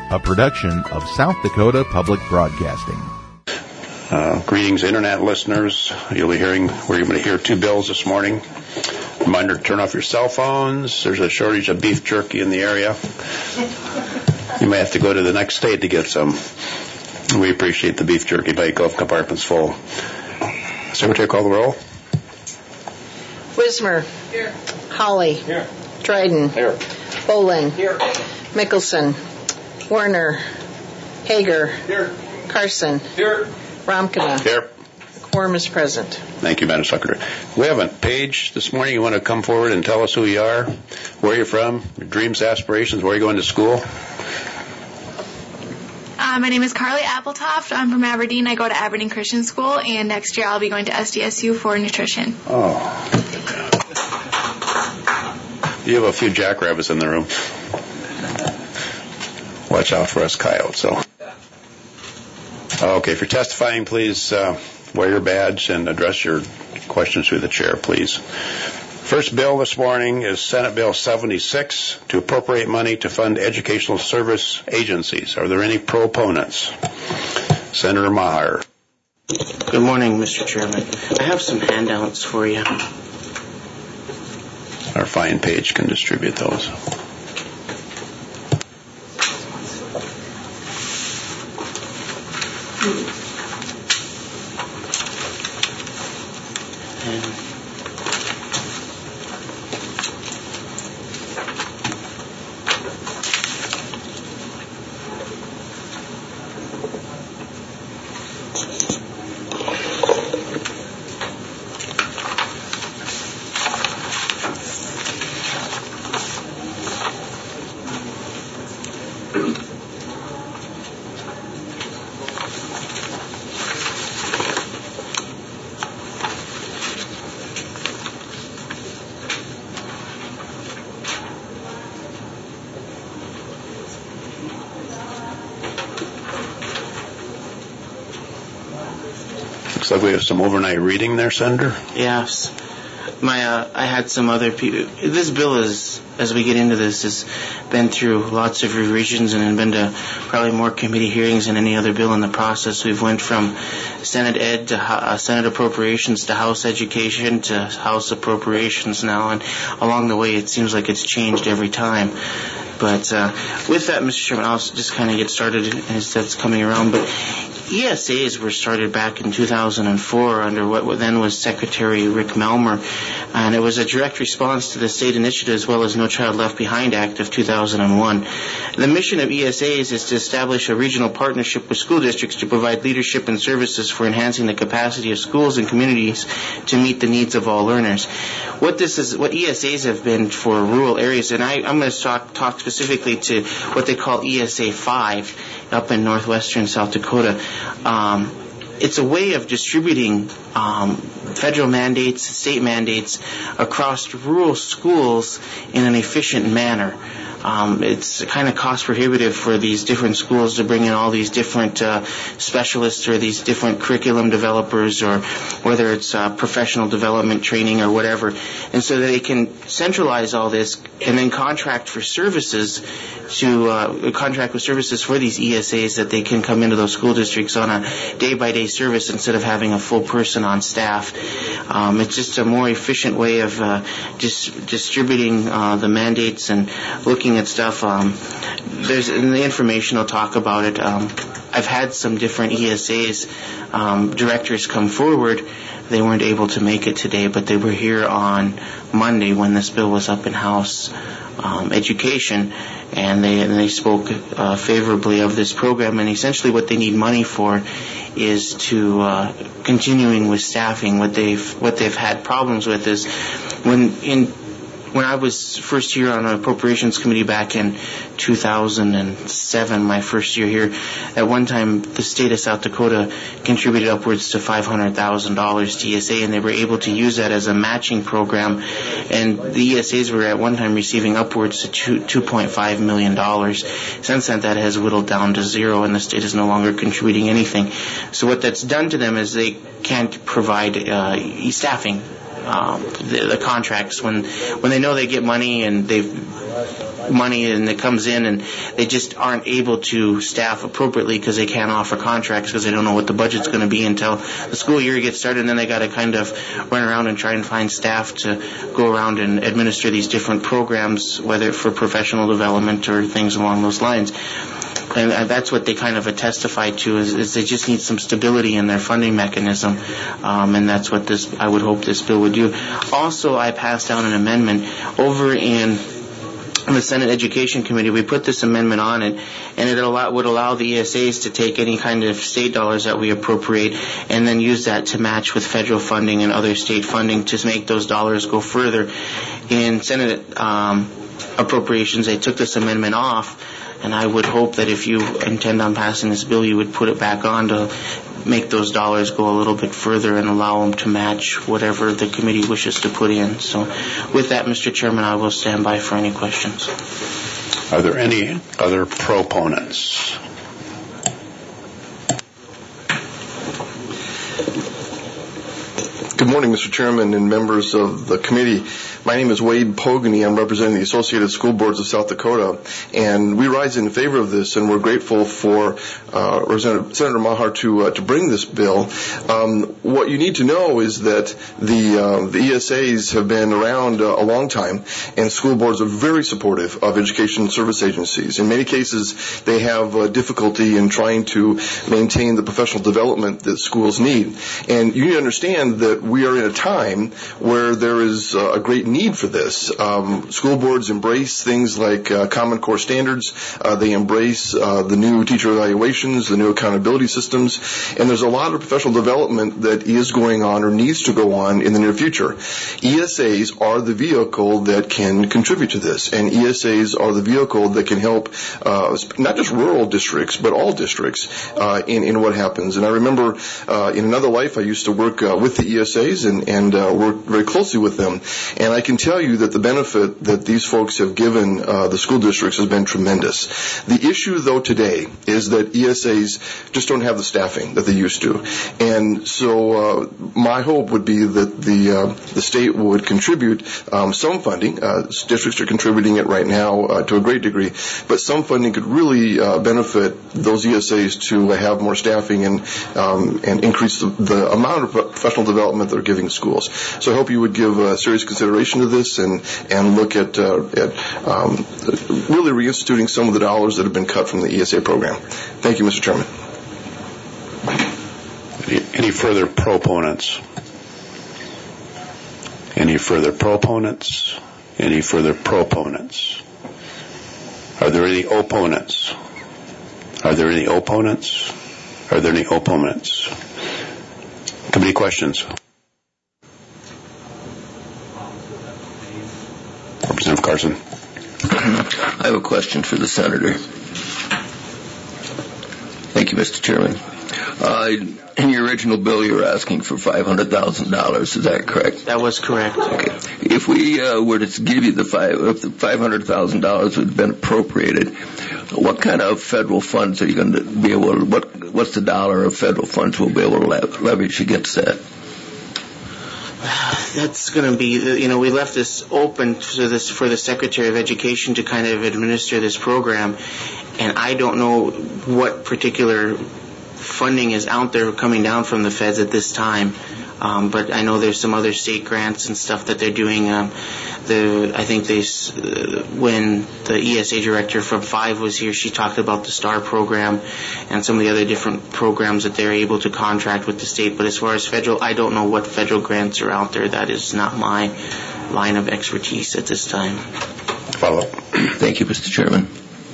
a production of South Dakota Public Broadcasting. Greetings, Internet listeners. We're going to hear two bills this morning. Reminder to turn off your cell phones. There's a shortage of beef jerky in the area. You may have to go to the next state to get some. We appreciate the beef jerky. Golf compartment's full. Secretary, call the roll. Wismer. Here. Holly. Here. Dryden. Here. Bolin. Here. Mickelson. Werner. Hager. Here. Carson. Here. Romkina. Here. The quorum is present. Thank you, Madam Secretary. We have a page this morning. You want to come forward and tell us who you are, where you're from, your dreams, aspirations, where you're going to school? My name is Carly Appletoft. I'm from Aberdeen. I go to Aberdeen Christian School, and next year I'll be going to SDSU for nutrition. Oh. You have a few jackrabbits in the room. Watch out for us coyotes, though. Okay, if you're testifying, please wear your badge and address your questions through the chair, please. First bill this morning is Senate Bill 76 to appropriate money to fund educational service agencies. Are there any proponents? Senator Maher. Good morning, Mr. Chairman. I have some handouts for you. Our fine page can distribute those. Looks like we have some overnight reading there, Senator. Yes. I had some other people. This bill is, as we get into this, has been through lots of revisions and been to probably more committee hearings than any other bill in the process. We've went from Senate Ed to Senate Appropriations to House Education to House Appropriations now, and along the way it seems like it's changed every time. But with that, Mr. Chairman, I'll just kind of get started as that's coming around. But ESAs were started back in 2004 under what then was Secretary Rick Melmer, and it was a direct response to the state initiative as well as No Child Left Behind Act of 2001. The mission of ESAs is to establish a regional partnership with school districts to provide leadership and services for enhancing the capacity of schools and communities to meet the needs of all learners. What ESAs have been for rural areas, and I'm going to talk specifically to what they call ESA 5 up in northwestern South Dakota. It's a way of distributing federal mandates, state mandates across rural schools in an efficient manner. It's kind of cost prohibitive for these different schools to bring in all these different specialists or these different curriculum developers, or whether it's professional development training or whatever. And so that they can centralize all this and then contract with services for these ESAs, that they can come into those school districts on a day-by-day service instead of having a full person on staff. It's just a more efficient way of distributing the mandates and looking at stuff. There's in the information, I'll talk about it. I've had some different ESAs directors come forward. They weren't able to make it today, but they were here on Monday when this bill was up in House Education, and they spoke favorably of this program. And essentially, what they need money for is to continuing with staffing. What they've had problems with is when I was first year on an appropriations committee back in 2007, my first year here, at one time the state of South Dakota contributed upwards to $500,000 to ESA, and they were able to use that as a matching program. And the ESAs were at one time receiving upwards to $2.5 million. Since then, that has whittled down to zero, and the state is no longer contributing anything. So what that's done to them is they can't provide staffing. The contracts when they know they get money and they've money and it comes in and they just aren't able to staff appropriately because they can't offer contracts because they don't know what the budget's going to be until the school year gets started, and then they got to kind of run around and try and find staff to go around and administer these different programs, whether for professional development or things along those lines. And that's what they kind of testify to is they just need some stability in their funding mechanism, and that's what I would hope this bill would do. Also, I passed down an amendment over in the Senate Education Committee. We put this amendment on it, and it would allow the ESAs to take any kind of state dollars that we appropriate and then use that to match with federal funding and other state funding to make those dollars go further. In Senate appropriations, they took this amendment off, and I would hope that if you intend on passing this bill, you would put it back on to make those dollars go a little bit further and allow them to match whatever the committee wishes to put in. So with that, Mr. Chairman, I will stand by for any questions. Are there any other proponents? Good morning, Mr. Chairman and members of the committee. My name is Wade Pogany. I'm representing the Associated School Boards of South Dakota, and we rise in favor of this, and we're grateful for Senator Maher to bring this bill. What you need to know is that the ESAs have been around a long time, and school boards are very supportive of education service agencies. In many cases, they have difficulty in trying to maintain the professional development that schools need. And you need to understand that we are in a time where there is a great need for this. School boards embrace things like Common Core standards. They embrace the new teacher evaluations, the new accountability systems, and there's a lot of professional development that is going on or needs to go on in the near future. ESAs are the vehicle that can contribute to this, and ESAs are the vehicle that can help not just rural districts, but all districts in what happens. And I remember in another life I used to work with the ESAs and work very closely with them, and I can tell you that the benefit that these folks have given the school districts has been tremendous. The issue, though, today is that ESAs just don't have the staffing that they used to. And so my hope would be that the state would contribute some funding. Districts are contributing it right now to a great degree, but some funding could really benefit those ESAs to have more staffing and increase the amount of professional development they're giving schools. So I hope you would give serious consideration to this and look at really reinstituting some of the dollars that have been cut from the ESA program. Thank you, Mr. Chairman. Any further proponents? Any further proponents? Any further proponents? Are there any opponents? Are there any opponents? Are there any opponents? Committee questions? Representative Carson. I have a question for the senator. Thank you, Mr. Chairman. In your original bill, you were asking for $500,000. Is that correct? That was correct. Okay. If we were to give you if the $500,000 had been appropriated, what kind of federal funds are you going to be able to? What's the dollar of federal funds we'll be able to leverage against that? That's going to be, we left this open for the Secretary of Education to kind of administer this program, and I don't know what particular funding is out there coming down from the feds at this time, but I know there's some other state grants and stuff that they're doing. I think when the ESA director from 5 was here, she talked about the STAR program and some of the other different programs that they're able to contract with the state. But as far as federal, I don't know what federal grants are out there. That is not my line of expertise at this time. Follow up. Thank you, Mr. Chairman.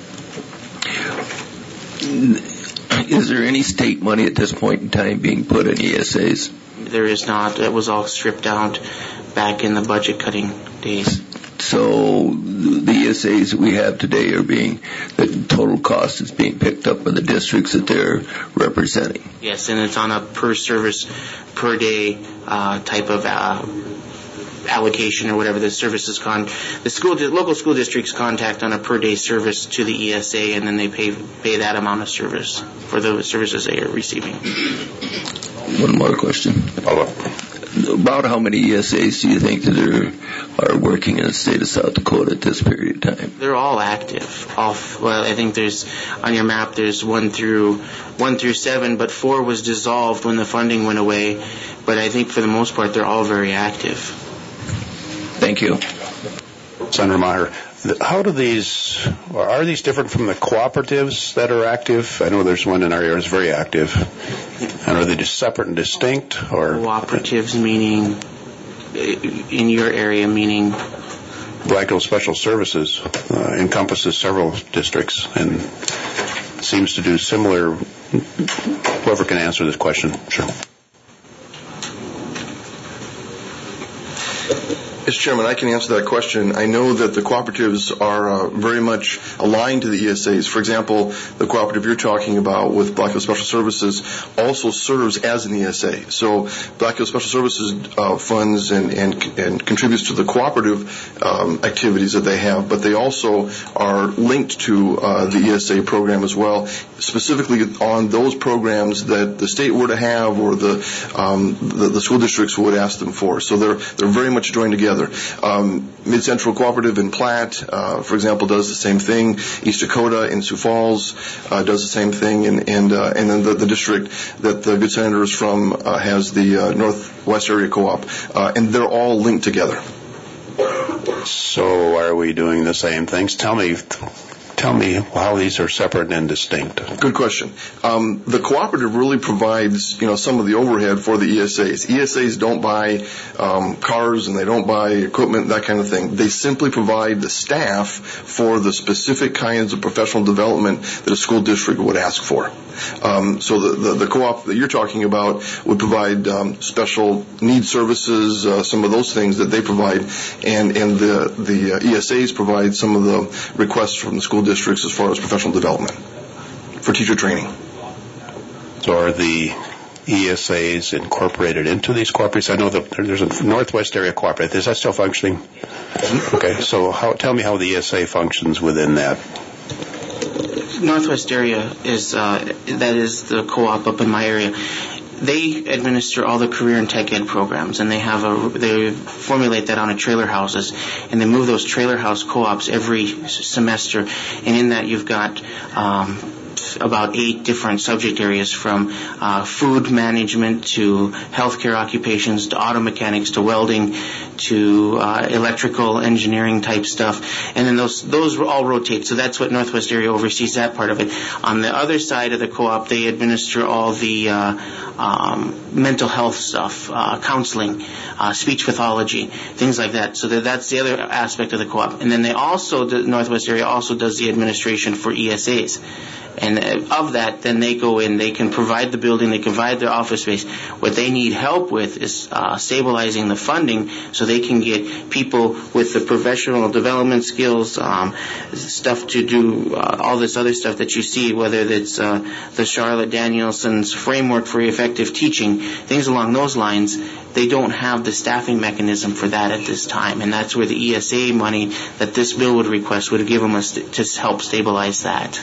Is there any state money at this point in time being put in ESAs? There is not. It was all stripped out back in the budget cutting days. So the ESAs that we have today the total cost is being picked up by the districts that they're representing. Yes, and it's on a per service, per day type of allocation or whatever the service is called. The local school districts contact on a per day service to the ESA, and then they pay that amount of service for the services they are receiving. One more question. Follow up. About how many ESAs do you think that are working in the state of South Dakota at this period of time? They're all active. Well, I think there's on your map there's 1 through 7, but 4 was dissolved when the funding went away. But I think for the most part they're all very active. Thank you. Senator Meyer, how do are these different from the cooperatives that are active? I know there's one in our area that's very active. And are they just separate and distinct? Or cooperatives meaning, in your area meaning? Black Hills Special Services encompasses several districts and seems to do similar. Whoever can answer this question, sure. Mr. Chairman, I can answer that question. I know that the cooperatives are very much aligned to the ESAs. For example, the cooperative you're talking about with Black Hills Special Services also serves as an ESA. So Black Hills Special Services funds and contributes to the cooperative activities that they have, but they also are linked to the ESA program as well, specifically on those programs that the state were to have or the school districts would ask them for. So they're very much joined together. Mid-Central Cooperative in Platte, for example, does the same thing. East Dakota in Sioux Falls does the same thing, and then the district that the good senator is from has the Northwest Area Co-op, and they're all linked together. So are we doing the same things? Tell me how these are separate and distinct. Good question. The cooperative really provides, some of the overhead for the ESAs. ESAs don't buy cars and they don't buy equipment, that kind of thing. They simply provide the staff for the specific kinds of professional development that a school district would ask for. So the co-op that you're talking about would provide special needs services, some of those things that they provide, and the ESAs provide some of the requests from the school districts as far as professional development for teacher training. So are the ESAs incorporated into these cooperatives? I know that there's a Northwest Area Cooperative. Is that still functioning? Mm-hmm. Okay, so tell me how the ESA functions within that. Northwest Area is the co-op up in my area. They administer all the career and tech ed programs, and they formulate that on a trailer houses, and they move those trailer house co-ops every semester. And in that, you've got about 8 different subject areas, from food management to healthcare occupations to auto mechanics to welding to electrical engineering type stuff, and then those all rotate. So that's what Northwest Area oversees, that part of it. On the other side of the co-op, they administer all the mental health stuff, counseling, speech pathology, things like that. So that's the other aspect of the co-op. And then the Northwest Area also does the administration for ESAs. And of that, then they go in, they can provide the building, they can provide their office space. What they need help with is stabilizing the funding so they can get people with the professional development skills, stuff to do, all this other stuff that you see, whether it's the Charlotte Danielson's framework for effective teaching, things along those lines. They don't have the staffing mechanism for that at this time, and that's where the ESA money that this bill would request would give them to help stabilize that.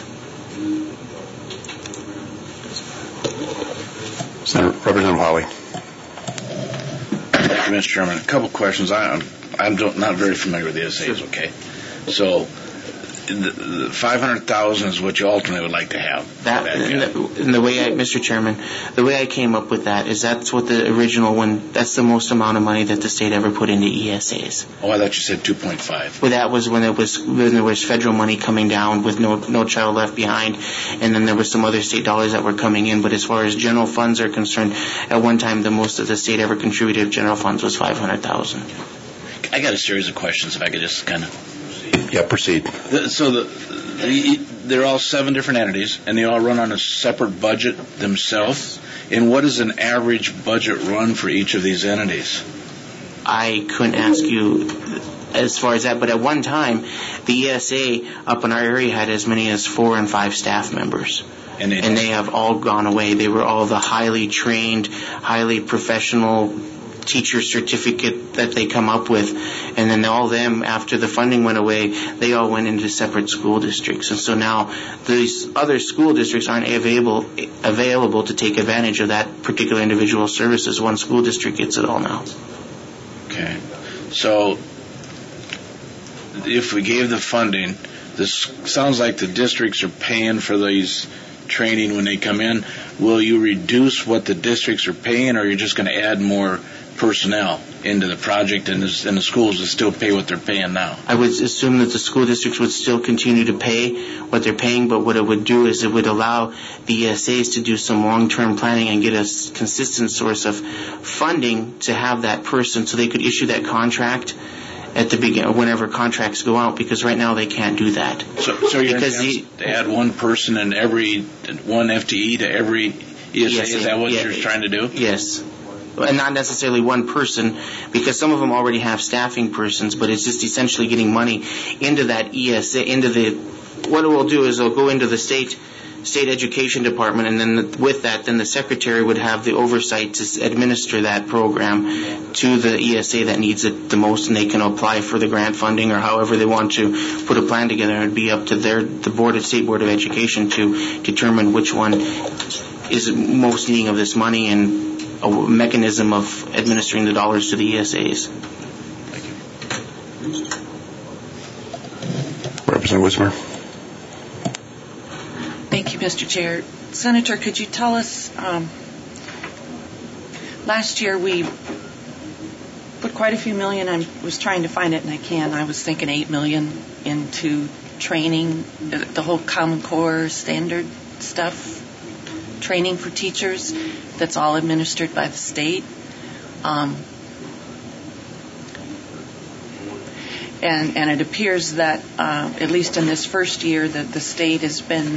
Senator Representative Hawley. Thank you, Mr. Chairman. A couple questions. I'm not very familiar with the ESAs, okay? So the $500,000 is what you ultimately would like to have. Mr. Chairman, the way I came up with that is that's what the original one, that's the most amount of money that the state ever put into ESAs. Oh, I thought you said 2.5. Well, that was when there was federal money coming down with no child left behind, and then there was some other state dollars that were coming in. But as far as general funds are concerned, at one time the most that the state ever contributed to general funds was $500,000. I got a series of questions, if I could just kind of... Yeah, proceed. So they're all 7 different entities, and they all run on a separate budget themselves. And what is an average budget run for each of these entities? I couldn't ask you as far as that, but at one time, the ESA up in our area had as many as 4 and 5 staff members. And they have all gone away. They were all the highly trained, highly professional teacher certificate that they come up with, and then all them, after the funding went away, they all went into separate school districts. And so now these other school districts aren't available to take advantage of that particular individual services. One school district gets it all now. Okay. So if we gave the funding, this sounds like the districts are paying for these training when they come in. Will you reduce what the districts are paying, or are you just going to add more personnel into the project, and the schools will still pay what they're paying now? I would assume that the school districts would still continue to pay what they're paying, but what it would do is it would allow the ESAs to do some long-term planning and get a consistent source of funding to have that person, so they could issue that contract at the beginning, whenever contracts go out, because right now they can't do that. So you're going to add one person and one FTE to every ESA? Is that what you're trying to do? Yes. And not necessarily one person, because some of them already have staffing persons, but it's just essentially getting money into that ESA, what it will do is it'll go into the state education department, and then with that, then the secretary would have the oversight to administer that program to the ESA that needs it the most, and they can apply for the grant funding or however they want to put a plan together. It would be up to the State Board of Education to determine which one is most needing of this money and a mechanism of administering the dollars to the ESAs. Representative Wismer. Thank you, Mr. Chair. Senator, could you tell us, last year we put quite a few million, I was trying to find it and I can't, I was thinking $8 million into training, the whole Common Core standard stuff, training for teachers, that's all administered by the state. And it appears that, at least in this first year, that the state has been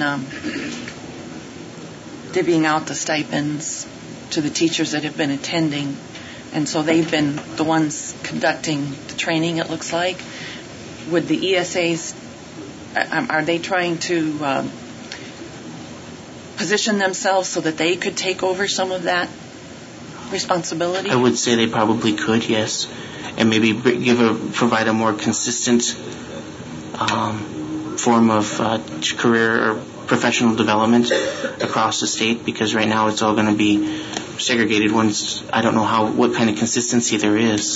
divvying out the stipends to the teachers that have been attending. And so they've been the ones conducting the training, it looks like. Would the ESAs, are they trying to position themselves so that they could take over some of that responsibility? I would say they probably could, yes. And maybe provide a more consistent form of career or professional development across the state, because right now it's all going to be segregated ones. I don't know what kind of consistency there is.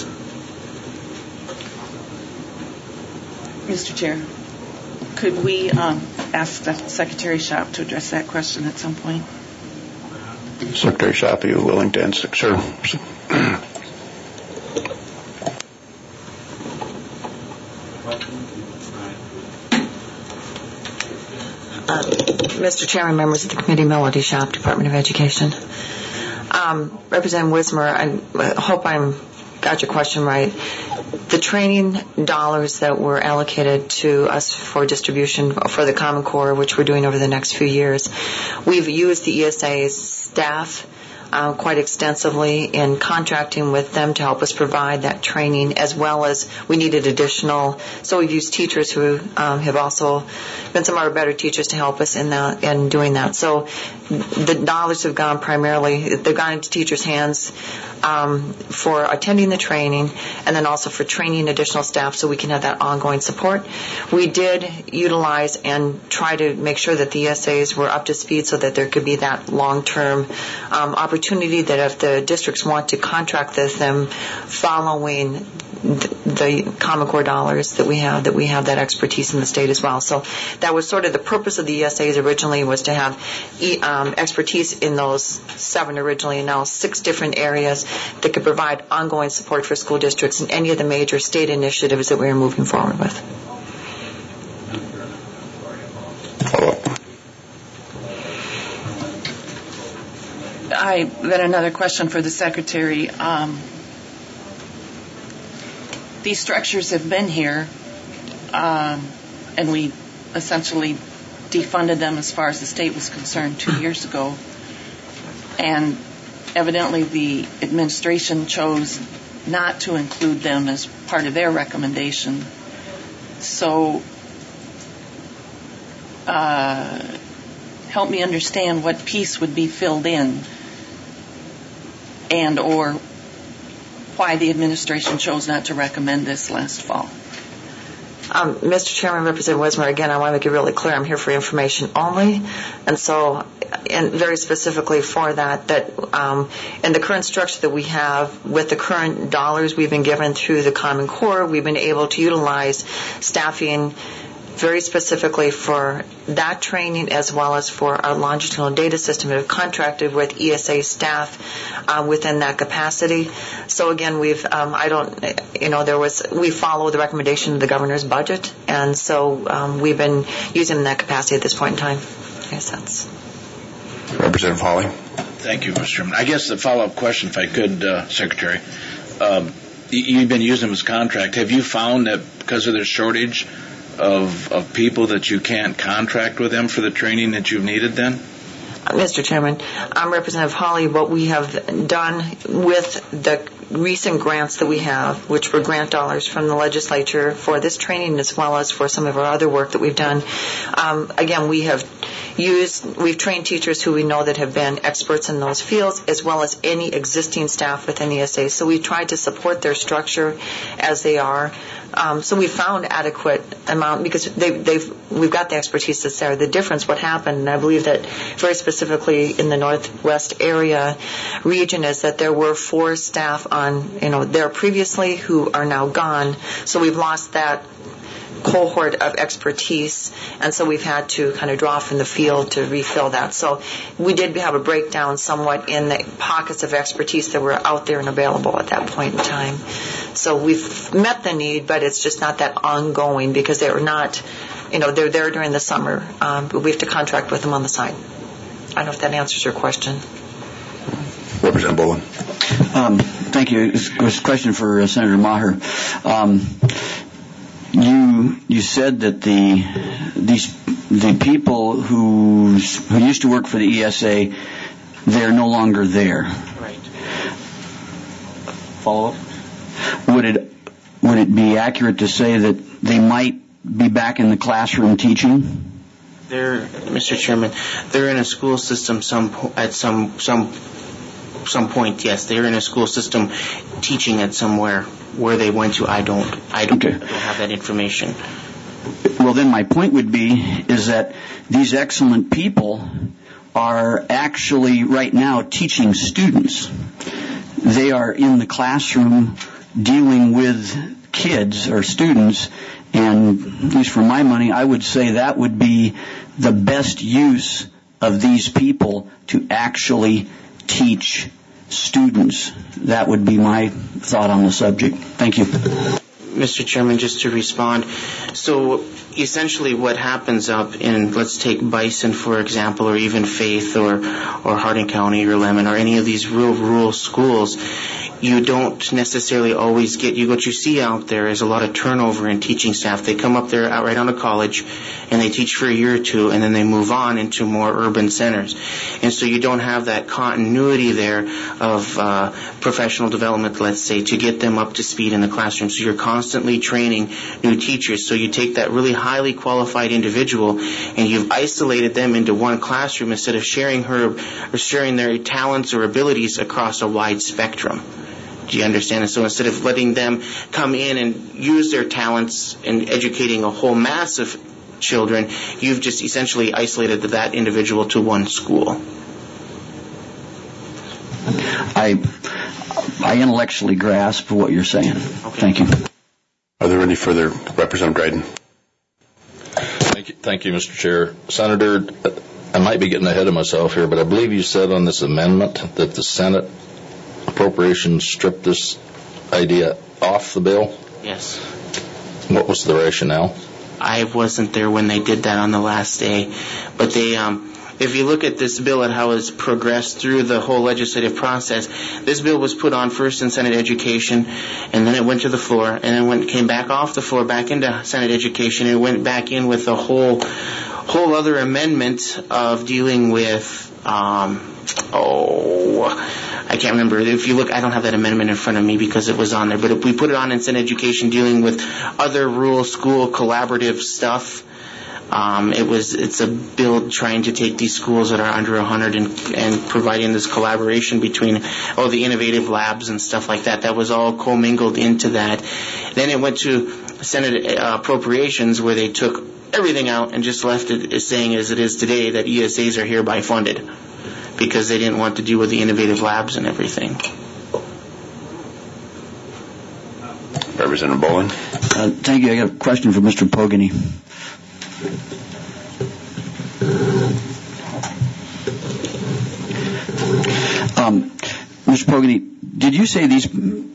Mr. Chair, could we ask the Secretary Shop to address that question at some point? Secretary Shop, are you willing to answer? Sure. Mr. Chairman, members of the committee, Melody Shop, Department of Education. Representative Wismer, I hope I got your question right. The training dollars that were allocated to us for distribution for the Common Core, which we're doing over the next few years, we've used the ESA's staff quite extensively in contracting with them to help us provide that training, as well as we needed additional. So we've used teachers who have also been some of our better teachers to help us in doing that. So the dollars have gone they've gone into teachers' hands for attending the training, and then also for training additional staff so we can have that ongoing support. We did utilize and try to make sure that the ESAs were up to speed so that there could be that long-term opportunity that if the districts want to contract with them following the Common Core dollars that we have that expertise in the state as well. So that was sort of the purpose of the ESAs originally, was to have expertise in those 7 originally, and now 6 different areas that could provide ongoing support for school districts in any of the major state initiatives that we are moving forward with. Then another question for the Secretary. These structures have been here, and we essentially defunded them as far as the state was concerned 2 years ago. And evidently the administration chose not to include them as part of their recommendation. So help me understand what piece would be filled in and or why the administration chose not to recommend this last fall. Mr. Chairman, Representative Wismer, again, I want to make it really clear I'm here for information only. And so, and very specifically for that in the current structure that we have, with the current dollars we've been given through the Common Core, we've been able to utilize staffing very specifically for that training as well as for our longitudinal data system. We've contracted with ESA staff within that capacity. So again, we follow the recommendation of the governor's budget, and so we've been using that capacity at this point in time. I guess that's. Representative Hawley. Thank you, Mr. Chairman. I guess the follow-up question, if I could, Secretary. You've been using them as contract. Have you found that because of the shortage of people that you can't contract with them for the training that you've needed then? Mr. Chairman, I'm Representative Hawley. What we have done with the recent grants that we have, which were grant dollars from the legislature for this training as well as for some of our other work that we've done, again, we've trained teachers who we know that have been experts in those fields as well as any existing staff within ESA. So we tried to support their structure as they are. So we found adequate amount because we've got the expertise that's there. The difference, what happened, and I believe that very specifically in the Northwest area region, is that there were 4 staff on, there previously who are now gone. So we've lost that cohort of expertise, and so we've had to kind of draw from the field to refill that. So we did have a breakdown somewhat in the pockets of expertise that were out there and available at that point in time. So we've met the need, but it's just not that ongoing because they're not, they're there during the summer, but we have to contract with them on the side. I don't know if that answers your question. Representative Bolin. Thank you. It's a question for Senator Maher. You said that the people who used to work for the ESA, they're no longer there. Right. Follow up? Would it be accurate to say that they might be back in the classroom teaching? Mr. Chairman, they're in a school system at some point. Yes, they're in a school system teaching at somewhere. Where they went to, I don't have that information. Well, then my point would be is that these excellent people are actually right now teaching students. They are in the classroom dealing with kids or students, and at least for my money, I would say that would be the best use of these people to actually teach students. That would be my thought on the subject. Thank you. Mr. Chairman, just to respond. So essentially what happens up in, let's take Bison, for example, or even Faith or Hardin County or Lemon or any of these rural schools, you don't necessarily always get, what you see out there is a lot of turnover in teaching staff. They come up there right out of college and they teach for a year or two and then they move on into more urban centers. And so you don't have that continuity there of professional development, let's say, to get them up to speed in the classroom. So you're constantly training new teachers. So you take that really highly qualified individual and you've isolated them into one classroom instead of sharing their talents or abilities across a wide spectrum. Do you understand? And so instead of letting them come in and use their talents in educating a whole mass of children, you've just essentially isolated that individual to one school. I intellectually grasp what you're saying. Okay. Thank you. Are there any further? Representative Dryden. Thank you, Mr. Chair. Senator, I might be getting ahead of myself here, but I believe you said on this amendment that the Senate appropriations stripped this idea off the bill? Yes. What was the rationale? I wasn't there when they did that on the last day, but they, if you look at this bill and how it's progressed through the whole legislative process, this bill was put on first in Senate Education, and then it went to the floor, and then came back off the floor back into Senate Education, and went back in with a whole other amendment of dealing with, I can't remember. If you look, I don't have that amendment in front of me because it was on there, but if we put it on in Senate Education dealing with other rural school collaborative stuff, It's a bill trying to take these schools that are under 100 and providing this collaboration between the innovative labs and stuff like that. That was all commingled into that. Then it went to Senate Appropriations, where they took everything out and just left it as saying as it is today, that ESAs are hereby funded, because they didn't want to deal with the innovative labs and everything. Representative Bolin. Thank you. I got a question for Mr. Pogany. Mr. Pogany, did you say these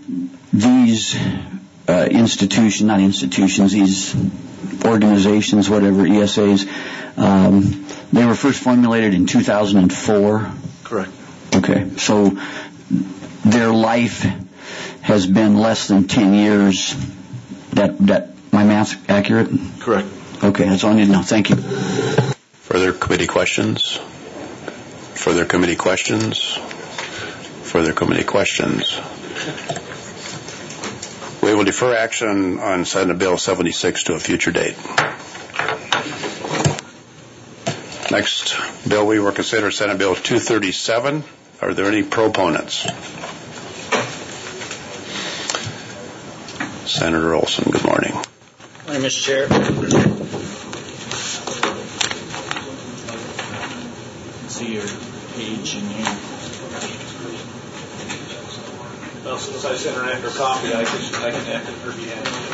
organizations, whatever, ESAs, they were first formulated in 2004? Correct. Okay, so their life has been less than 10 years. That my math's accurate? Correct. Okay, that's all I need to know. Thank you. Further committee questions? Further committee questions? Further committee questions? We will defer action on Senate Bill 76 to a future date. Next bill we will consider Senate Bill 237. Are there any proponents? Senator Olson, good morning. Good morning, Mr. Chair. See your page in here. Well, as soon as I send her after coffee, I can act on her behalf.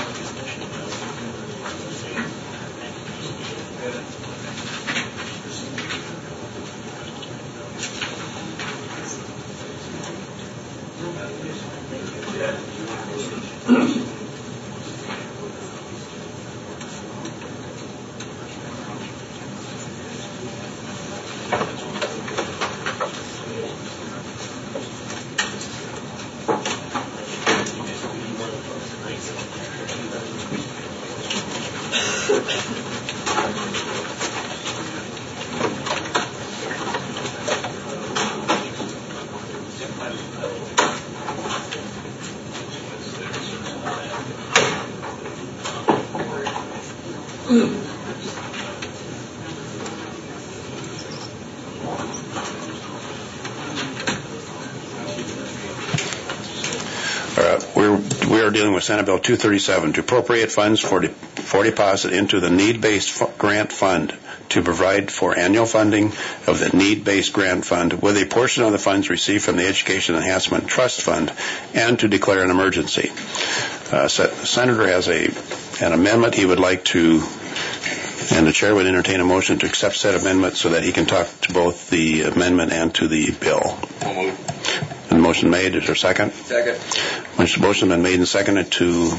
We are dealing with Senate Bill 237 to appropriate funds for deposit into the need-based grant fund to provide for annual funding of the need-based grant fund with a portion of the funds received from the Education Enhancement Trust Fund, and to declare an emergency. The Senator has an amendment he would like to, and the Chair would entertain a motion to accept said amendment so that he can talk to both the amendment and to the bill. And motion made. Is there a second? Second. Motion has been made and seconded to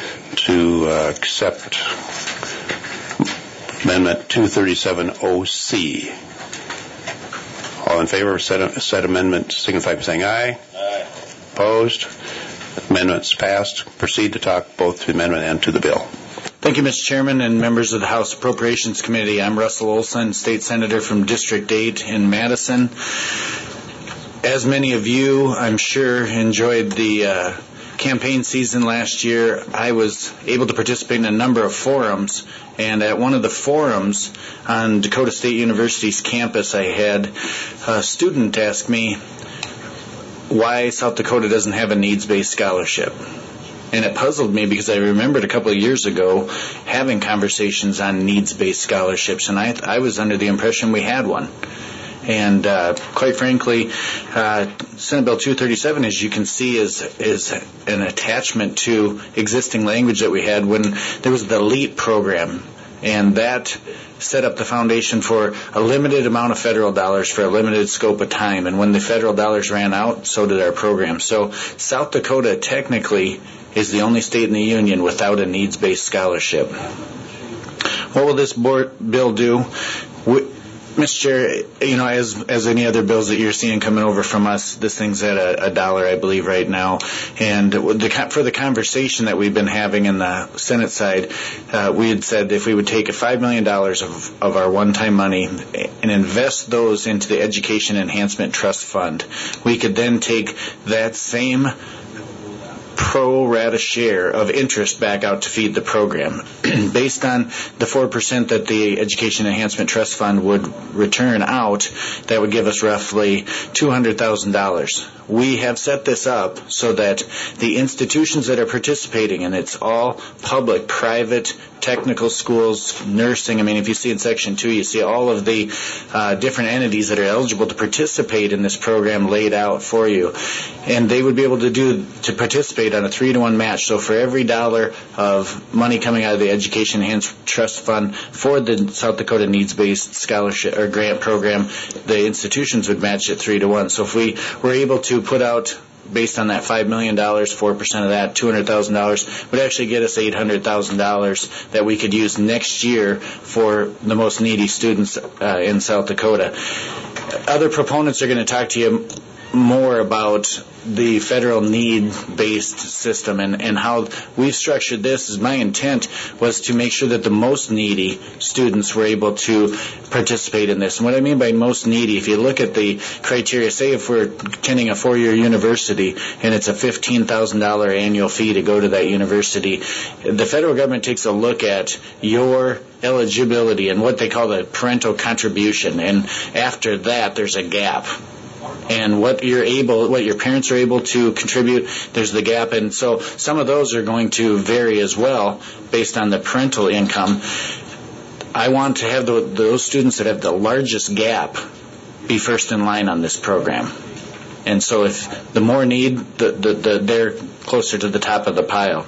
accept Amendment 237-OC. All in favor of said amendment signify by saying aye. Aye. Opposed? Amendment's passed. Proceed to talk both to the amendment and to the bill. Thank you, Mr. Chairman and members of the House Appropriations Committee. I'm Russell Olson, State Senator from District 8 in Madison. As many of you, I'm sure, enjoyed the campaign season last year, I was able to participate in a number of forums, and at one of the forums on Dakota State University's campus, I had a student ask me why South Dakota doesn't have a needs-based scholarship. And it puzzled me because I remembered a couple of years ago having conversations on needs-based scholarships, and I was under the impression we had one. And quite frankly, Senate Bill 237, as you can see, is an attachment to existing language that we had when there was the LEAP program, and that set up the foundation for a limited amount of federal dollars for a limited scope of time. And when the federal dollars ran out, so did our program. So South Dakota technically is the only state in the union without a needs-based scholarship. What will this bill do? Mr. Chair, as any other bills that you're seeing coming over from us, this thing's at $1, I believe, right now. And for the conversation that we've been having in the Senate side, we had said if we would take $5 million of our one-time money and invest those into the Education Enhancement Trust Fund, we could then take that same pro rata share of interest back out to feed the program. Based on the 4% that the Education Enhancement Trust Fund would return out, that would give us roughly $200,000. We have set this up so that the institutions that are participating, and it's all public, private, technical schools, nursing. I mean, if you see in Section 2, you see all of the different entities that are eligible to participate in this program laid out for you. And they would be able to participate on a 3-to-1 match. So for every dollar of money coming out of the Education Enhancement Trust Fund for the South Dakota Needs-Based Scholarship or Grant Program, the institutions would match it 3-to-1. So if we were able to put out, based on that $5 million, 4% of that, $200,000, would actually get us $800,000 that we could use next year for the most needy students in South Dakota. Other proponents are going to talk to you more about the federal need-based system and how we've structured this. Is my intent was to make sure that the most needy students were able to participate in this. And what I mean by most needy, if you look at the criteria, say if we're attending a 4-year university and it's a $15,000 annual fee to go to that university, the federal government takes a look at your eligibility and what they call the parental contribution, and after that there's a gap. And what your parents are able to contribute, there's the gap. And so some of those are going to vary as well based on the parental income. I want to have those students that have the largest gap be first in line on this program. And so if the more need, they're closer to the top of the pile.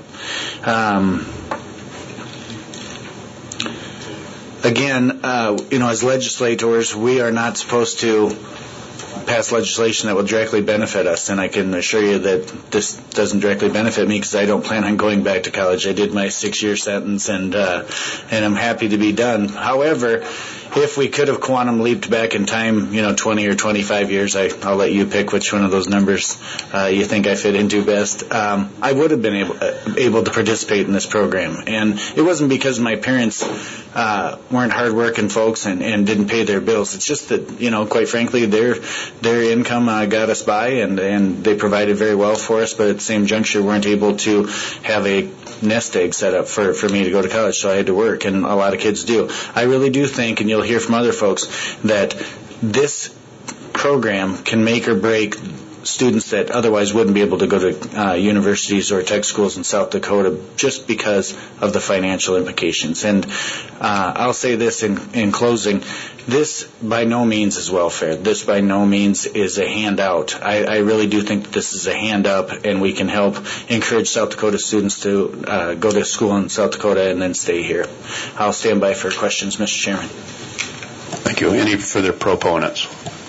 Again, as legislators, we are not supposed to pass legislation that will directly benefit us, and I can assure you that this doesn't directly benefit me because I don't plan on going back to college. I did my 6-year sentence, and I'm happy to be done. However, if we could have quantum leaped back in time, 20 or 25 years, I'll let you pick which one of those numbers you think I fit into best. I would have been able to participate in this program, and it wasn't because my parents weren't hard-working folks and didn't pay their bills. It's just that, quite frankly, their income got us by, and they provided very well for us, but at the same juncture weren't able to have a nest egg set up for me to go to college, so I had to work, and a lot of kids do. I really do think, and you'll hear from other folks, that this program can make or break students that otherwise wouldn't be able to go to universities or tech schools in South Dakota just because of the financial implications. And I'll say this in closing. This by no means is welfare. This by no means is a handout. I really do think that this is a hand up, and we can help encourage South Dakota students to go to school in South Dakota and then stay here. I'll stand by for questions, Mr. Chairman. Thank you. Any further proponents?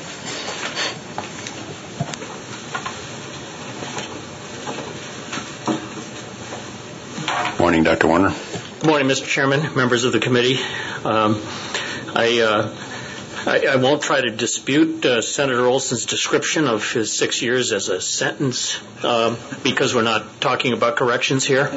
Morning, Dr. Warner. Good morning, Mr. Chairman, members of the committee. I won't try to dispute Senator Olson's description of his 6 years as a sentence because we're not talking about corrections here.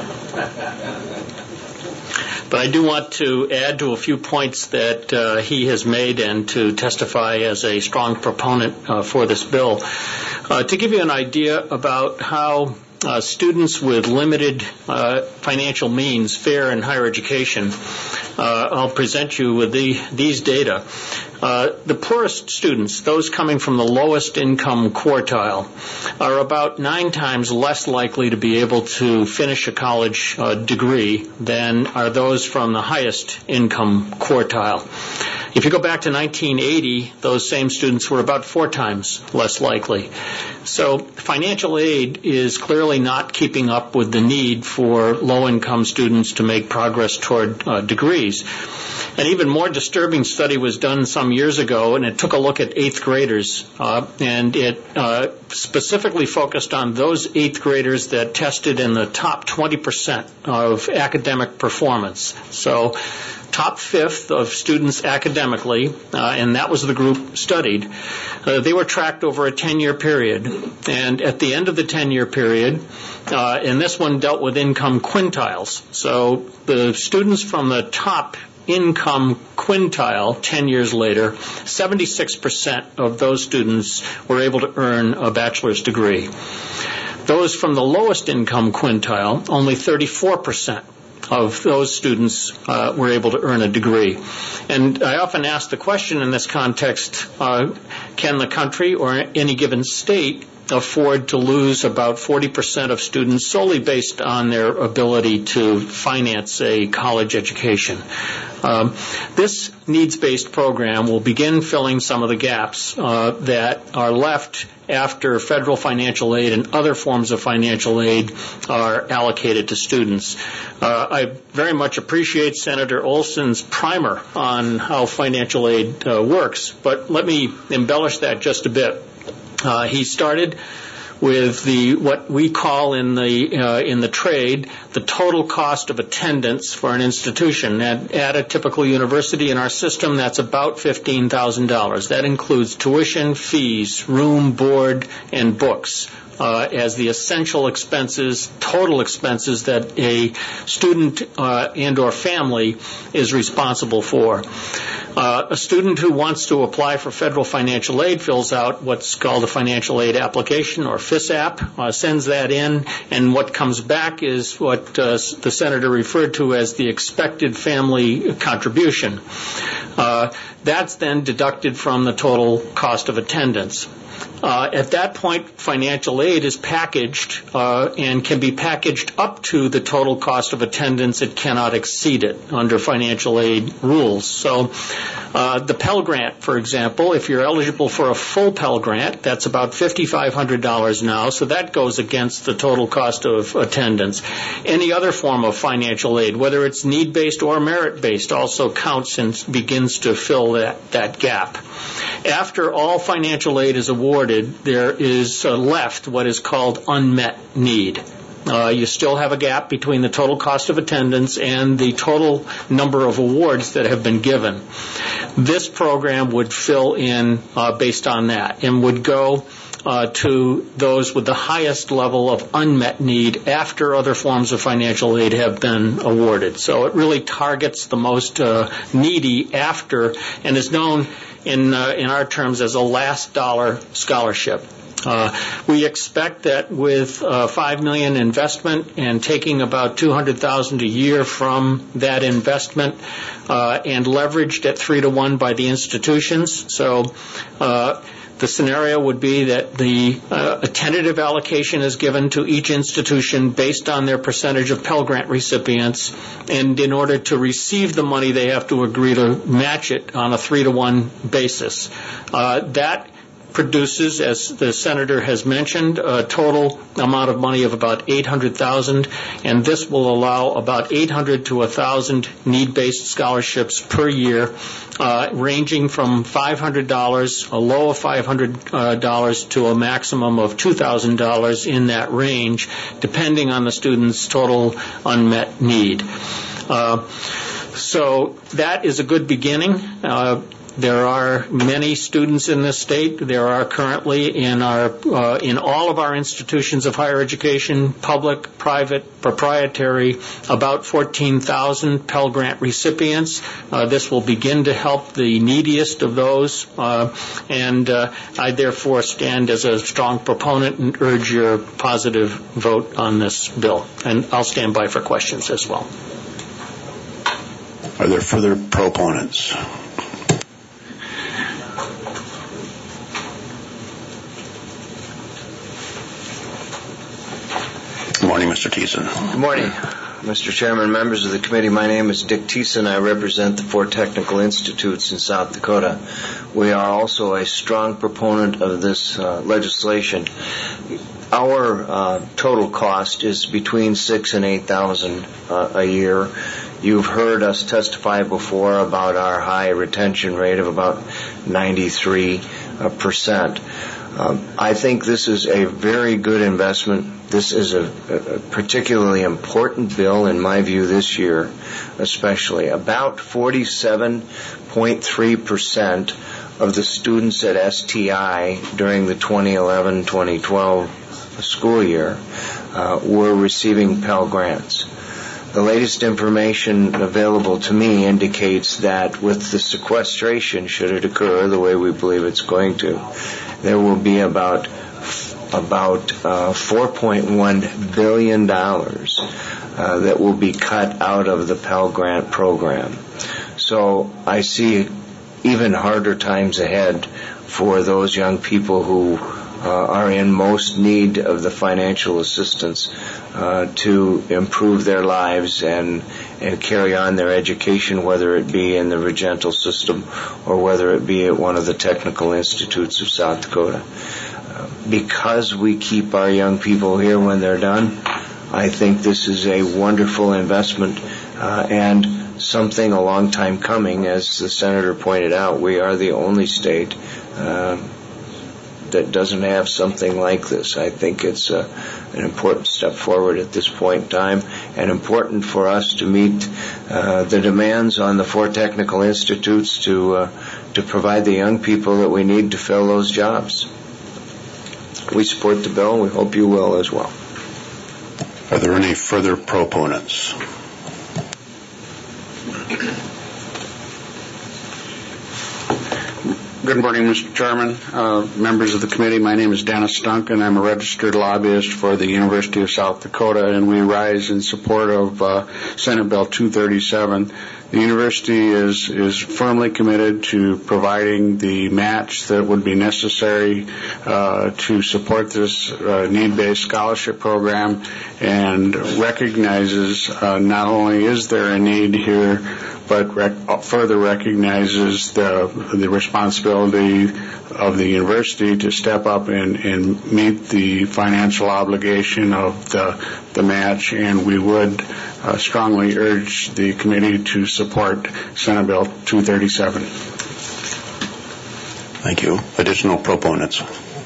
But I do want to add to a few points that he has made and to testify as a strong proponent for this bill. To give you an idea about how students with limited financial means fare in higher education, I'll present you with these data. The poorest students, those coming from the lowest income quartile, are about 9 times less likely to be able to finish a college degree than are those from the highest income quartile. If you go back to 1980, those same students were about 4 times less likely. So financial aid is clearly not keeping up with the need for low-income students to make progress toward degrees. An even more disturbing study was done some years ago, and it took a look at 8th graders, and it specifically focused on those 8th graders that tested in the top 20% of academic performance. So top fifth of students academically, and that was the group studied. They were tracked over a 10-year period, and at the end of the 10-year period, and this one dealt with income quintiles. So the students from the top income quintile 10 years later, 76% of those students were able to earn a bachelor's degree. Those from the lowest income quintile, only 34% of those students were able to earn a degree. And I often ask the question in this context, can the country or any given state afford to lose about 40% of students solely based on their ability to finance a college education? This needs-based program will begin filling some of the gaps that are left after federal financial aid and other forms of financial aid are allocated to students. I very much appreciate Senator Olson's primer on how financial aid works, but let me embellish that just a bit. He started with what we call in the trade the total cost of attendance for an institution. At a typical university in our system, that's about $15,000. That includes tuition, fees, room, board, and books as the essential expenses, total expenses that a student and or family is responsible for. A student who wants to apply for federal financial aid fills out what's called a financial aid application, or FISAP, sends that in, and what comes back is what the Senator referred to as the expected family contribution. That's then deducted from the total cost of attendance. At that point, financial aid is packaged and can be packaged up to the total cost of attendance. It cannot exceed it under financial aid rules. So the Pell Grant, for example, if you're eligible for a full Pell Grant, that's about $5,500 now, so that goes against the total cost of attendance. Any other form of financial aid, whether it's need-based or merit-based, also counts and begins to fill that gap. After all financial aid is awarded, there is left what is called unmet need. You still have a gap between the total cost of attendance and the total number of awards that have been given. This program would fill in based on that and would go to those with the highest level of unmet need after other forms of financial aid have been awarded. So it really targets the most needy after, and is known in our terms as a last dollar scholarship. We expect that with $5 million investment and taking about $200,000 a year from that investment and leveraged at 3-to-1 by the institutions. So the scenario would be that a tentative allocation is given to each institution based on their percentage of Pell Grant recipients, and in order to receive the money, they have to agree to match it on a 3-to-1 basis. That produces, as the Senator has mentioned, a total amount of money of about $800,000, and this will allow about 800 to 1,000 need-based scholarships per year, ranging from $500, a low of $500 to a maximum of $2,000 in that range, depending on the student's total unmet need. So that is a good beginning. There are many students in this state. There are currently in all of our institutions of higher education, public, private, proprietary, about 14,000 Pell Grant recipients. This will begin to help the neediest of those, and I therefore stand as a strong proponent and urge your positive vote on this bill. And I'll stand by for questions as well. Are there further proponents? Good morning, Mr. Thiessen. Good morning, Mr. Chairman, members of the committee. My name is Dick Thiessen. I represent the 4 technical institutes in South Dakota. We are also a strong proponent of this legislation. Our total cost is between $6,000 and $8,000 a year. You've heard us testify before about our high retention rate of about 93%. I think this is a very good investment. This is a particularly important bill, in my view, this year especially. About 47.3% of the students at STI during the 2011-2012 school year were receiving Pell Grants. The latest information available to me indicates that with the sequestration, should it occur the way we believe it's going to, there will be about about $4.1 billion that will be cut out of the Pell Grant program. So I see even harder times ahead for those young people who are in most need of the financial assistance to improve their lives and carry on their education, whether it be in the Regental system or whether it be at one of the technical institutes of South Dakota. Because we keep our young people here when they're done, I think this is a wonderful investment and something a long time coming. As the Senator pointed out, we are the only state that doesn't have something like this. I think it's an important step forward at this point in time, and important for us to meet the demands on the 4 technical institutes to provide the young people that we need to fill those jobs. We support the bill, and we hope you will as well. Are there any further proponents? Good morning, Mr. Chairman, members of the committee. My name is Dennis Duncan. I'm a registered lobbyist for the University of South Dakota, and we rise in support of Senate Bill 237. The university is firmly committed to providing the match that would be necessary to support this need-based scholarship program, and recognizes not only is there a need here, but further recognizes the responsibility of the university to step up and meet the financial obligation of the match, and we would strongly urge the committee to support Senate Bill 237. Thank you. Additional proponents?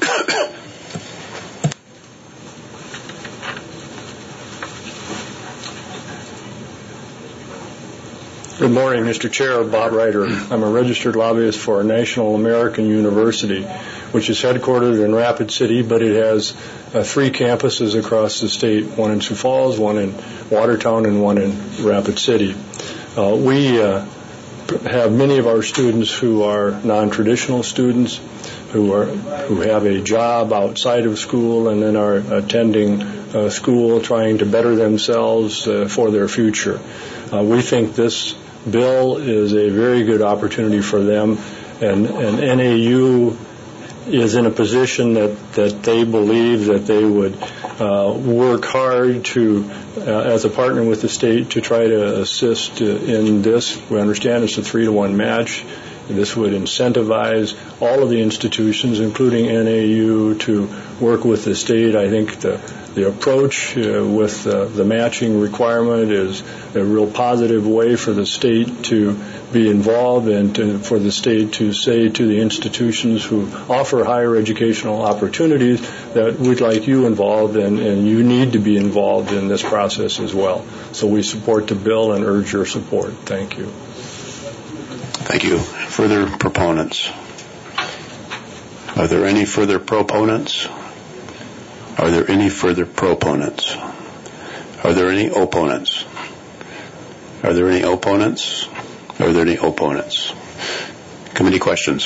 Good morning, Mr. Chair. Bob Ryder. I'm a registered lobbyist for National American University, which is headquartered in Rapid City, but it has 3 campuses across the state, one in Sioux Falls, one in Watertown, and one in Rapid City. We have many of our students who are non-traditional students, who have a job outside of school and then are attending school trying to better themselves for their future. We think this bill is a very good opportunity for them, and NAU is in a position that they believe that they would work hard to, as a partner with the state, to try to assist in this. We understand it's a 3-to-1 match. This would incentivize all of the institutions, including NAU, to work with the state. I think the approach with the matching requirement is a real positive way for the state to be involved and for the state to say to the institutions who offer higher educational opportunities that we'd like you involved and you need to be involved in this process as well. So we support the bill and urge your support. Thank you. Thank you. Further proponents? Are there any further proponents? Are there any further proponents? Are there any opponents? Are there any opponents? Are there any opponents? Committee questions?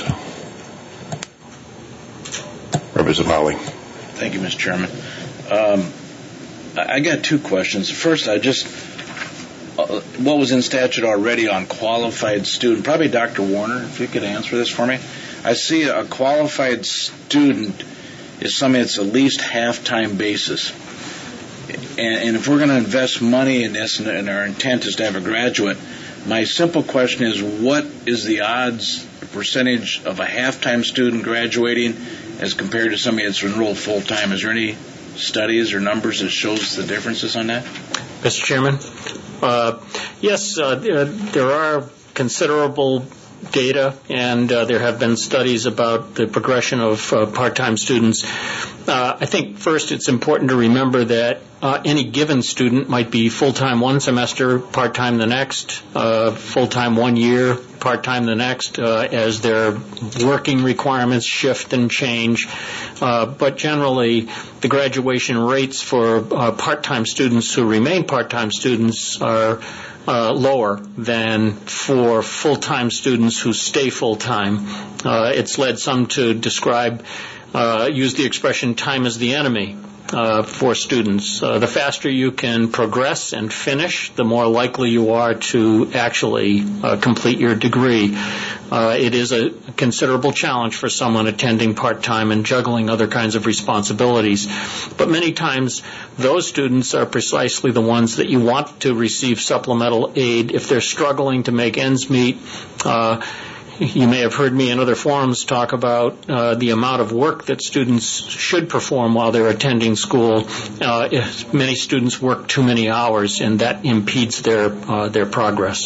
Representative Howley. Thank you, Mr. Chairman. I got 2 questions. First, what was in statute already on qualified student? Probably Dr. Warner, if you could answer this for me. I see a qualified student is something that's at least half-time basis. And if we're going to invest money in this and our intent is to have a graduate, my simple question is, what is the odds, percentage of a half-time student graduating as compared to somebody that's enrolled full-time? Is there any studies or numbers that shows the differences on that? Mr. Chairman? Yes, there are considerable data, and there have been studies about the progression of part-time students. I think first it's important to remember that any given student might be full-time one semester, part-time the next, full-time 1 year, part-time the next, as their working requirements shift and change. But generally, the graduation rates for part-time students who remain part-time students are lower than for full-time students who stay full-time. It's led some to describe use the expression time is the enemy for students. The faster you can progress and finish, the more likely you are to actually complete your degree. It is a considerable challenge for someone attending part-time and juggling other kinds of responsibilities. But many times, those students are precisely the ones that you want to receive supplemental aid if they're struggling to make ends meet. You may have heard me in other forums talk about the amount of work that students should perform while they're attending school. Many students work too many hours, and that impedes their progress.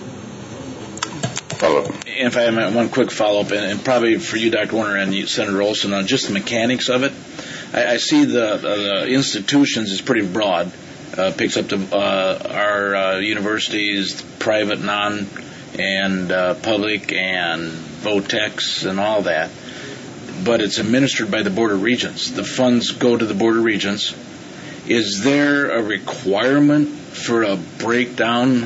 If I have one quick follow-up, and probably for you, Dr. Warner, and you, Senator Olson, on just the mechanics of it. I see the institutions is pretty broad. Picks up our universities, private, non, and public, and VOTEX, and all that. But it's administered by the Board of Regents. The funds go to the Board of Regents. Is there a requirement for a breakdown?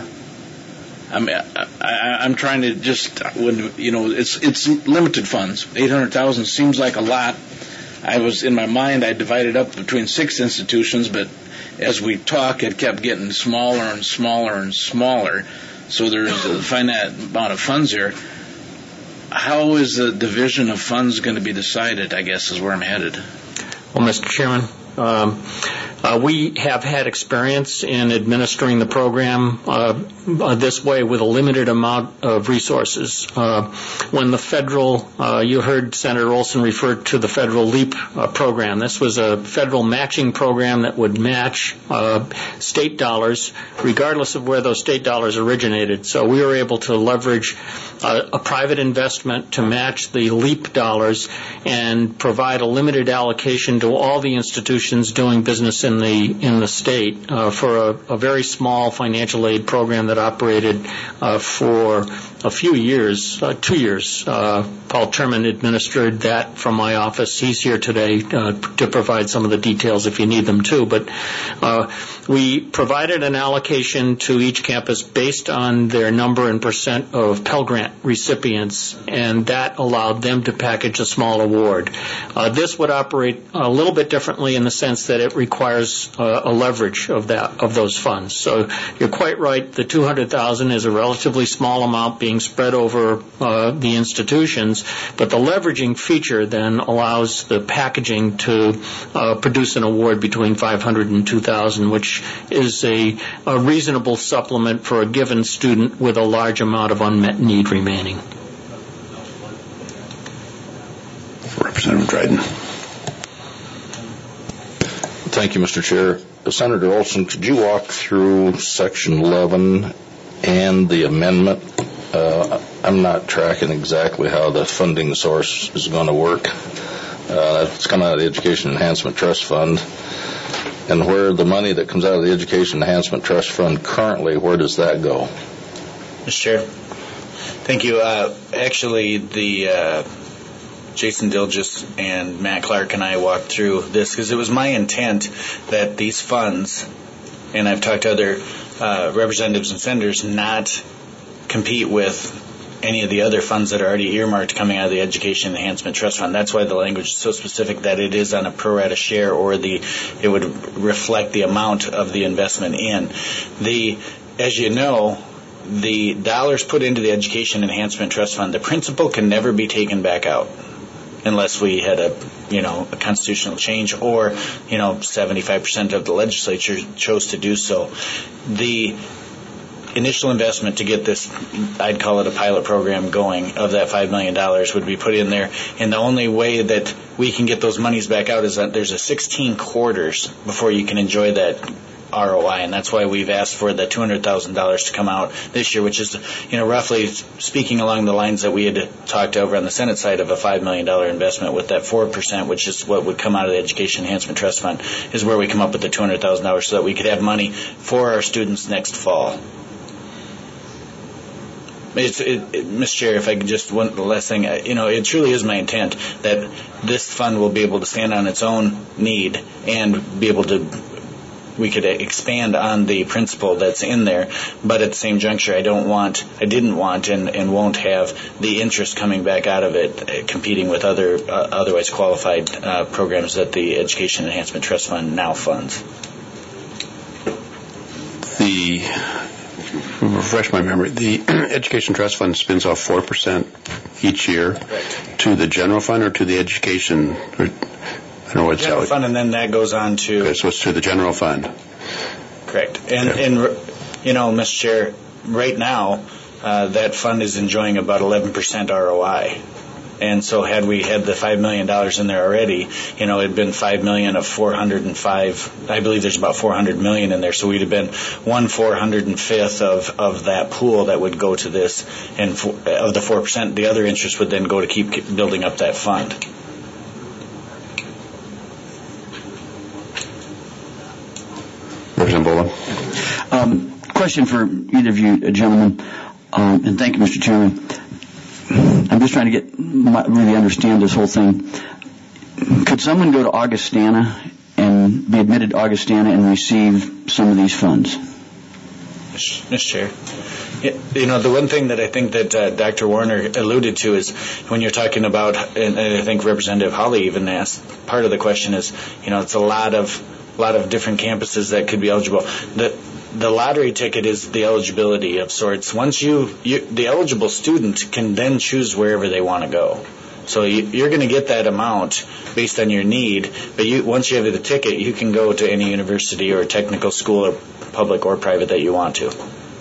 I'm trying to just, it's limited funds. $800,000 seems like a lot. I divided up between 6 institutions, but as we talk, it kept getting smaller and smaller and smaller. So there's a finite amount of funds here. How is the division of funds going to be decided, I guess, is where I'm headed. Well, Mr. Chairman, we have had experience in administering the program this way with a limited amount of resources. When the federal, you heard Senator Olson refer to the federal LEAP program. This was a federal matching program that would match state dollars regardless of where those state dollars originated. So we were able to leverage a private investment to match the LEAP dollars and provide a limited allocation to all the institutions doing business in the state for a very small financial aid program that operated for a few years, 2 years. Paul Terman administered that from my office. He's here today to provide some of the details if you need them too. But we provided an allocation to each campus based on their number and percent of Pell Grant recipients, and that allowed them to package a small award. This would operate a little bit differently in the sense that it requires a leverage of those funds. So you're quite right. The $200,000 is a relatively small amount being spread over the institutions, but the leveraging feature then allows the packaging to produce an award between $500 and $2,000, which is a reasonable supplement for a given student with a large amount of unmet need remaining. Representative Dryden. Thank you, Mr. Chair. Senator Olson, could you walk through Section 11 and the amendment? I'm not tracking exactly how the funding source is going to work. It's coming out of the Education Enhancement Trust Fund. And where the money that comes out of the Education Enhancement Trust Fund currently, where does that go? Mr. Chair. Thank you. Actually, Jason Dilgis and Matt Clark and I walked through this because it was my intent that these funds, and I've talked to other representatives and senators, not compete with any of the other funds that are already earmarked coming out of the Education Enhancement Trust Fund. That's why the language is so specific that it is on a pro rata share, or it would reflect the amount of the investment in. As you know, the dollars put into the Education Enhancement Trust Fund, the principal can never be taken back out unless we had a constitutional change, or 75% of the legislature chose to do so. The initial investment to get this, I'd call it a pilot program going, of that $5 million would be put in there. And the only way that we can get those monies back out is that there's a 16 quarters before you can enjoy that ROI, and that's why we've asked for the $200,000 to come out this year, which is, roughly speaking along the lines that we had talked over on the Senate side of a $5 million investment with that 4%, which is what would come out of the Education Enhancement Trust Fund, is where we come up with the $200,000 so that we could have money for our students next fall. Mr. Chair, if I could just one last thing, it truly is my intent that this fund will be able to stand on its own need and be able to expand on the principle that's in there, but at the same juncture, I didn't want, and won't have the interest coming back out of it, competing with other otherwise qualified programs that the Education Enhancement Trust Fund now funds. Refresh my memory, the Education Trust Fund spins off 4% each year to the general fund or to the education. I don't know what's general fund, and then that goes on to. Okay, so it's to the general fund. Correct, and Mr. Chair, right now that fund is enjoying about 11% ROI. And so had we had the $5 million in there already, it'd been $5 million of 405. I believe there's about $400 million in there. So we'd have been 1/405th of that pool that would go to this. And of the 4%, the other interest would then go to keep building up that fund. Representative Boland. Question for either of you gentlemen, and thank you, Mr. Chairman. I'm just trying to really understand this whole thing. Could someone go to Augustana and be admitted to Augustana and receive some of these funds? Mr. Chair. The one thing that I think that Dr. Warner alluded to is when you're talking about, and I think Representative Hawley even asked, part of the question is, it's a lot of different campuses that could be eligible. The lottery ticket is the eligibility of sorts. Once the eligible student can then choose wherever they want to go. So you're going to get that amount based on your need, but once you have the ticket, you can go to any university or technical school, or public or private, that you want to.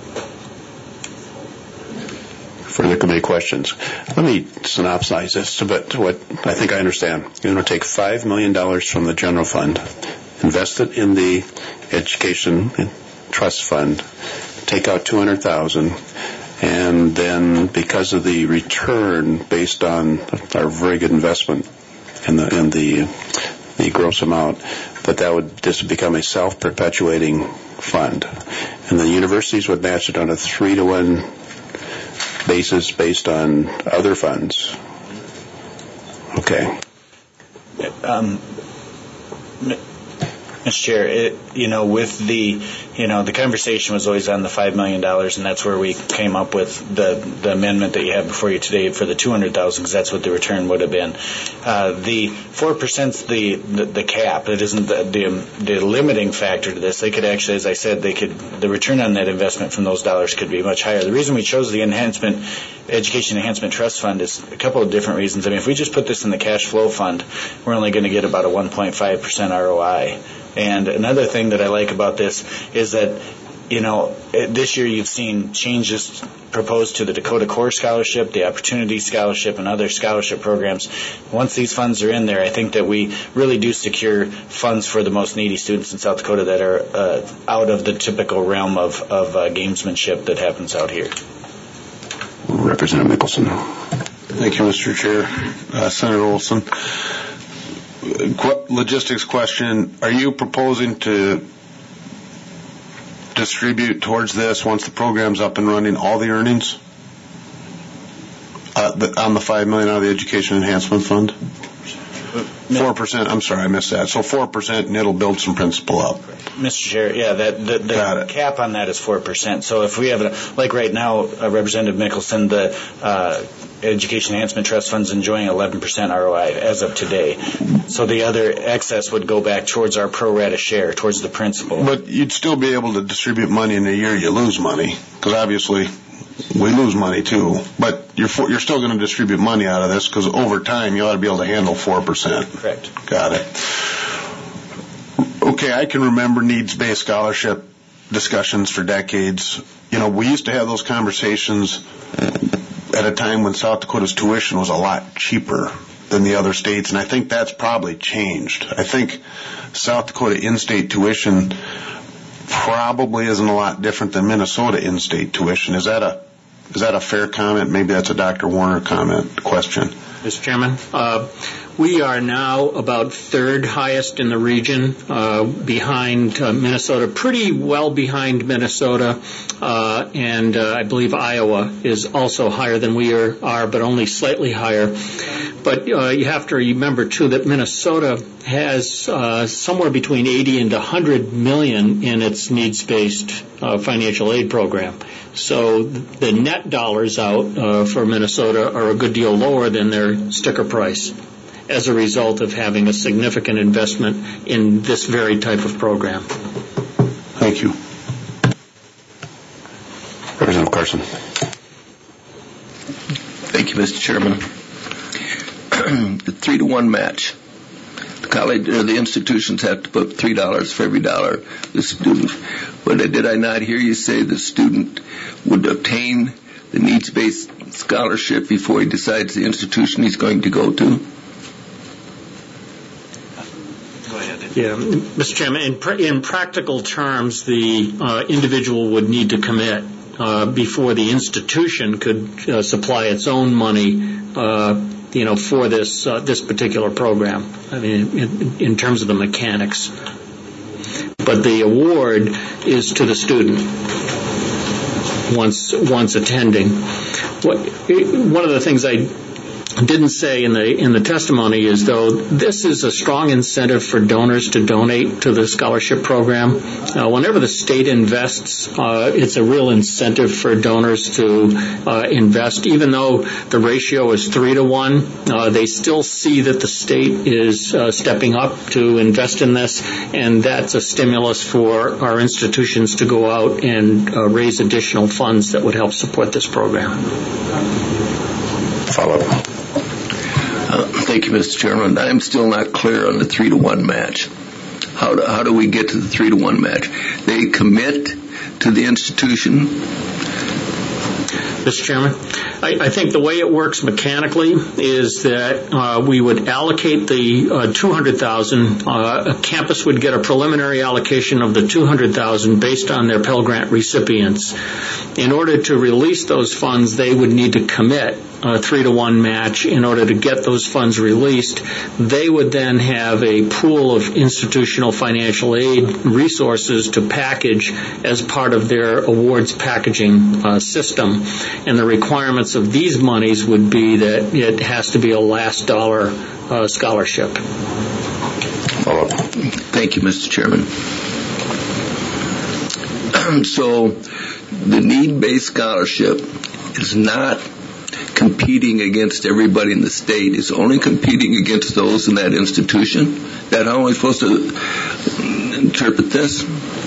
Further committee questions? Let me synopsize this a bit to what I think I understand. You're going to take $5 million from the general fund, invest it in the education trust fund, take out $200,000, and then because of the return based on our very good investment in the gross amount, that would just become a self-perpetuating fund, and the universities would match it on a 3-to-1 basis based on other funds. Okay. Mr. Chair, with the conversation was always on the $5 million, and that's where we came up with the amendment that you have before you today for the $200,000, because that's what the return would have been. The 4%'s the cap. It isn't the limiting factor to this. They could actually, as I said, the return on that investment from those dollars could be much higher. The reason we chose the Education Enhancement Trust Fund is a couple of different reasons. I mean, if we just put this in the cash flow fund, we're only going to get about a 1.5% ROI. And another thing that I like about this is that, this year you've seen changes proposed to the Dakota Core Scholarship, the Opportunity Scholarship, and other scholarship programs. Once these funds are in there, I think that we really do secure funds for the most needy students in South Dakota that are out of the typical realm of gamesmanship that happens out here. Representative Mickelson. Thank you, Mr. Chair. Senator Olson. Logistics question. Are you proposing to distribute towards this, once the program's up and running, all the earnings on the $5 million out of the Education Enhancement Fund? 4%. I'm sorry, I missed that. So 4%, and it'll build some principal up. Mr. Chair, yeah, the cap on that is 4%. So if we have, like right now, Representative Mickelson, the Education Enhancement Trust Fund's enjoying 11% ROI as of today. So the other excess would go back towards our pro rata share, towards the principal. But you'd still be able to distribute money in a year you lose money, because obviously we lose money too. But you're still going to distribute money out of this, because over time you ought to be able to handle 4%. Correct. Got it. Okay, I can remember needs-based scholarship discussions for decades. We used to have those conversations at a time when South Dakota's tuition was a lot cheaper than the other states, and I think that's probably changed. I think South Dakota in-state tuition probably isn't a lot different than Minnesota in-state tuition. Is that a fair comment? Maybe that's a Dr. Warner question. Mr. Chairman, We are now about third highest in the region, behind Minnesota, pretty well behind Minnesota, and I believe Iowa is also higher than we are, but only slightly higher. But you have to remember, too, that Minnesota has somewhere between 80 and 100 million in its needs-based financial aid program. So the net dollars out for Minnesota are a good deal lower than their sticker price as a result of having a significant investment in this very type of program. Thank you. Representative Carson. Thank you, Mr. Chairman. The 3-to-1 match. The college or the institutions have to put $3 for every dollar the student. But did I not hear you say the student would obtain the needs-based scholarship before he decides the institution he's going to go to? Yeah, Mr. Chairman, in practical terms, the individual would need to commit before the institution could supply its own money, for this particular program. I mean, in terms of the mechanics. But the award is to the student once attending. One of the things I didn't say in the testimony is, though, this is a strong incentive for donors to donate to the scholarship program. Whenever the state invests, it's a real incentive for donors to invest. Even though the ratio is 3-to-1, they still see that the state is stepping up to invest in this, and that's a stimulus for our institutions to go out and raise additional funds that would help support this program. Follow-up. Thank you, Mr. Chairman. I'm still not clear on the 3-to-1 match. How do we get to the 3-to-1 match? They commit to the institution. Mr. Chairman, I think the way it works mechanically is that we would allocate the $200,000. A campus would get a preliminary allocation of the $200,000 based on their Pell Grant recipients. In order to release those funds, they would need to commit a 3-to-1 match in order to get those funds released. They would then have a pool of institutional financial aid resources to package as part of their awards packaging system. And the requirements of these monies would be that it has to be a last dollar scholarship. Thank you, Mr. Chairman. So the need-based scholarship is not competing against everybody in the state. It's only competing against those in that institution. Is that how I'm supposed to interpret this?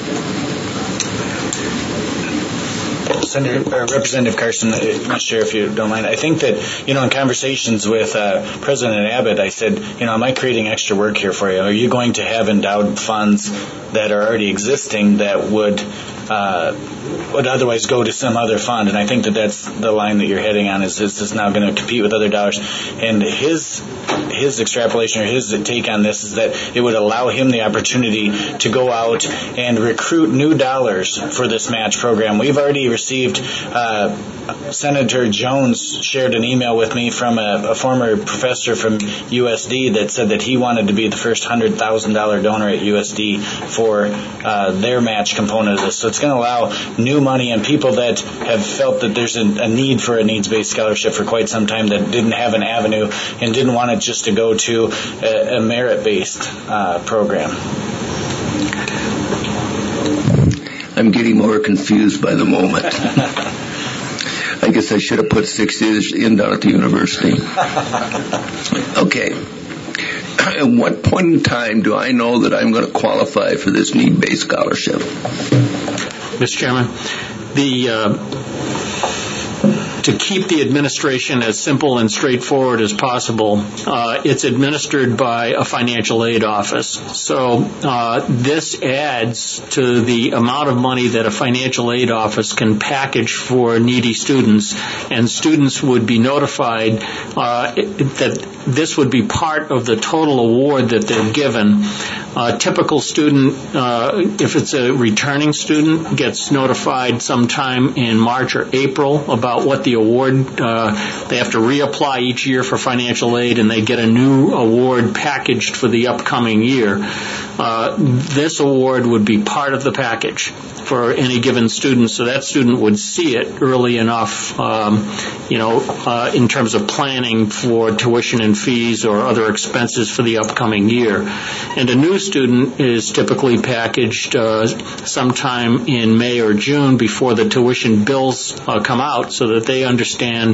Representative Carson, I'm not sure if you don't mind. I think that, in conversations with President Abbott, I said, am I creating extra work here for you? Are you going to have endowed funds that are already existing that would otherwise go to some other fund? And I think that that's the line that you're heading on, is this is now going to compete with other dollars. And his extrapolation or his take on this is that it would allow him the opportunity to go out and recruit new dollars for this match program. We've already received, Senator Jones shared an email with me from a former professor from USD that said that he wanted to be the first $100,000 donor at USD for their match component of this. So it's going to allow new money, and people that have felt that there's a need for a needs-based scholarship for quite some time that didn't have an avenue and didn't want it just to go to a merit-based program. I'm getting more confused by the moment. I guess I should have put 6 years in down at the university. Okay. At what point in time do I know that I'm going to qualify for this need-based scholarship? Mr. Chairman, to keep the administration as simple and straightforward as possible, it's administered by a financial aid office. So this adds to the amount of money that a financial aid office can package for needy students, and students would be notified that this would be part of the total award that they're given. A typical student, if it's a returning student, gets notified sometime in March or April about what the award, they have to reapply each year for financial aid, and they get a new award packaged for the upcoming year. This award would be part of the package for any given student, so that student would see it early enough, in terms of planning for tuition and fees or other expenses for the upcoming year. And a new student is typically packaged sometime in May or June before the tuition bills come out, so that they understand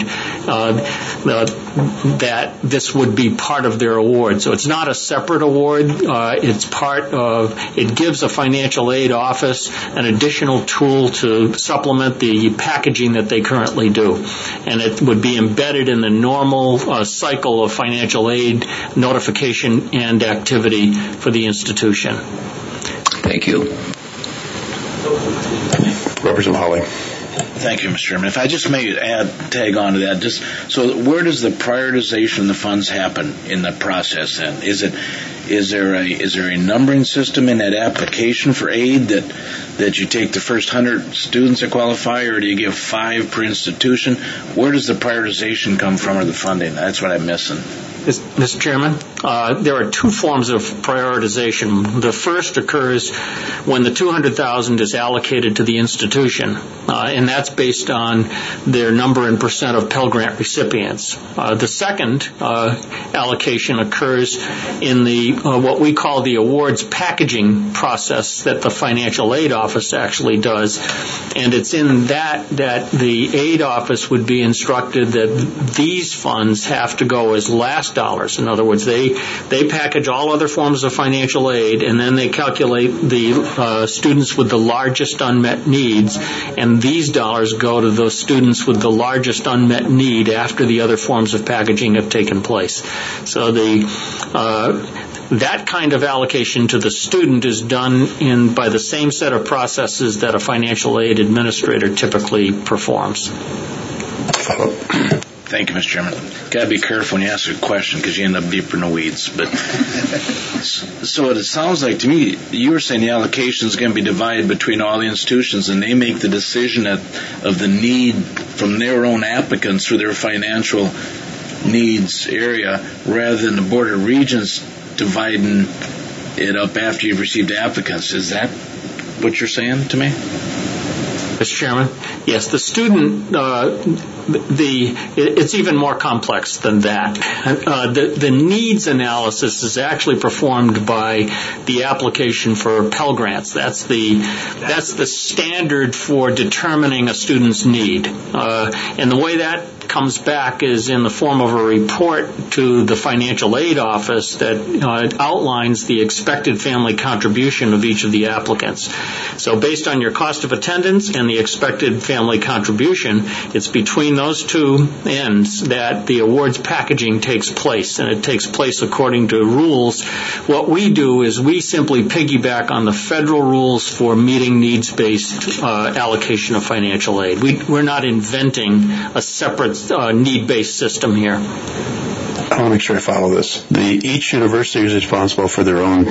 that this would be part of their award. So it's not a separate award. It's part of, it gives a financial aid office an additional tool to supplement the packaging that they currently do. And it would be embedded in the normal cycle of financial aid notification and activity for the institution. Thank you. Representative Hawley. Thank you, Mr. Chairman. If I just may tag on to that, so where does the prioritization of the funds happen in the process then? Is there a numbering system in that application for aid that you take the first 100 students that qualify, or do you give 5 per institution? Where does the prioritization come from, or the funding? That's what I'm missing. Mr. Chairman, there are 2 forms of prioritization. The first occurs when the $200,000 is allocated to the institution, and that's based on their number and percent of Pell Grant recipients. The second allocation occurs in the what we call the awards packaging process that the financial aid office actually does, and it's in that the aid office would be instructed that these funds have to go as last dollars. In other words, they package all other forms of financial aid, and then they calculate the students with the largest unmet needs, and these dollars go to those students with the largest unmet need after the other forms of packaging have taken place. So that kind of allocation to the student is done by the same set of processes that a financial aid administrator typically performs. Thank you, Mr. Chairman. Got to be careful when you ask a question because you end up deeper in the weeds. But so it sounds like to me you were saying the allocation is going to be divided between all the institutions, and they make the decision of the need from their own applicants for their financial needs area, rather than the Board of Regents dividing it up after you've received applicants. Is that what you're saying to me? Mr. Chairman, yes, the student, it's even more complex than that. The needs analysis is actually performed by the application for Pell Grants. That's the standard for determining a student's need. And the way that comes back is in the form of a report to the financial aid office that outlines the expected family contribution of each of the applicants. So based on your cost of attendance and the expected family contribution, it's between those two ends that the awards packaging takes place, and it takes place according to rules. What we do is we simply piggyback on the federal rules for meeting needs-based allocation of financial aid. We're not inventing a separate need-based system here. I want to make sure I follow this. Each university is responsible for their own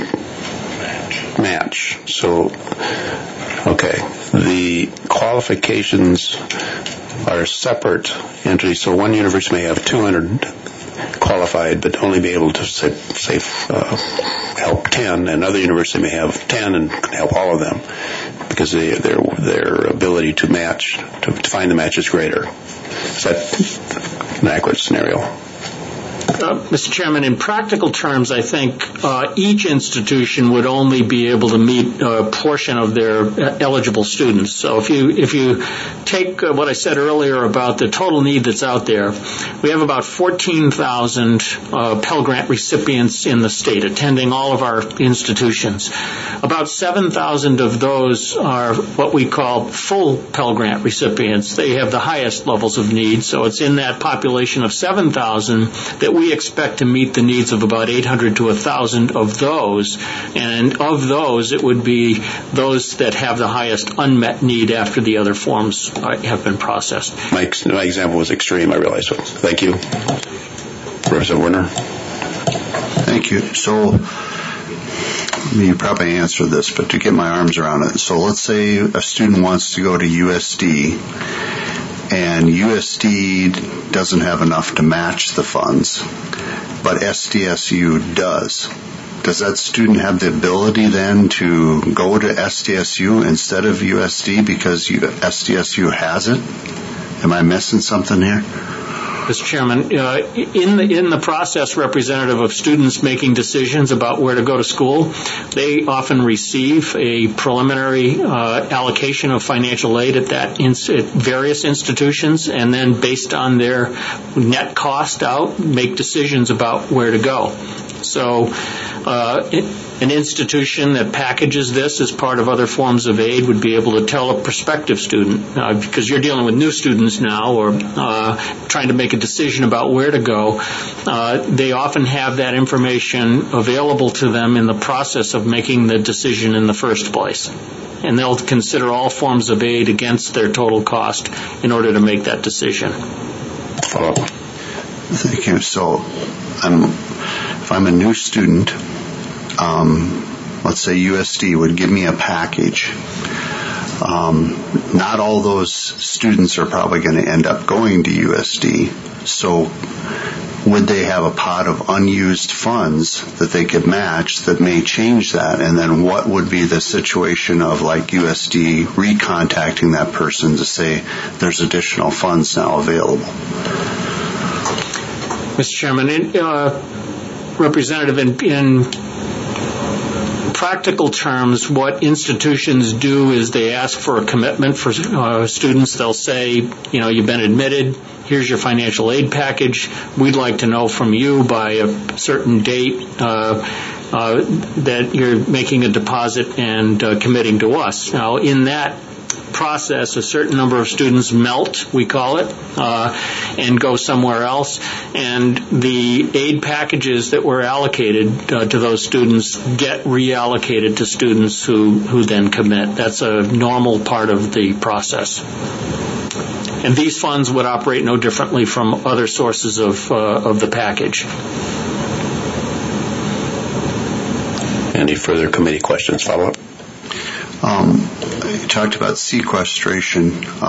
match. So, okay, the qualifications are separate entities. So one university may have 200 qualified, but only be able to say help 10. Another university may have 10 and help all of them because their ability to match, to find the match is greater. Is that an accurate scenario? Mr. Chairman, in practical terms, I think each institution would only be able to meet a portion of their eligible students. So if you take what I said earlier about the total need that's out there, we have about 14,000 Pell Grant recipients in the state attending all of our institutions. About 7,000 of those are what we call full Pell Grant recipients. They have the highest levels of need, so it's in that population of 7,000 that we expect to meet the needs of about 800 to 1,000 of those, and of those it would be those that have the highest unmet need after the other forms have been processed. My example was extreme, I realize. Thank you. Representative Werner. Thank you. So, you probably answered this, but to get my arms around it. So let's say a student wants to go to USD, and USD doesn't have enough to match the funds, but SDSU does. Does that student have the ability then to go to SDSU instead of USD because SDSU has it? Am I missing something here? Mr. Chairman, in the process representative of students making decisions about where to go to school, they often receive a preliminary allocation of financial aid at various institutions, and then based on their net cost out, make decisions about where to go. So an institution that packages this as part of other forms of aid would be able to tell a prospective student, because you're dealing with new students now or trying to make a decision about where to go, they often have that information available to them in the process of making the decision in the first place. And they'll consider all forms of aid against their total cost in order to make that decision. Thank you. So if I'm a new student, let's say USD would give me a package. Not all those students are probably going to end up going to USD. So would they have a pot of unused funds that they could match that may change that? And then what would be the situation of like USD recontacting that person to say there's additional funds now available? Mr. Chairman, Representative, in practical terms, what institutions do is they ask for a commitment for students. They'll say, you've been admitted, here's your financial aid package. We'd like to know from you by a certain date that you're making a deposit and committing to us. Now, in that process, a certain number of students melt, we call it, and go somewhere else, and the aid packages that were allocated to those students get reallocated to students who then commit. That's a normal part of the process. And these funds would operate no differently from other sources of the package. Any further committee questions, follow-up? You talked about sequestration,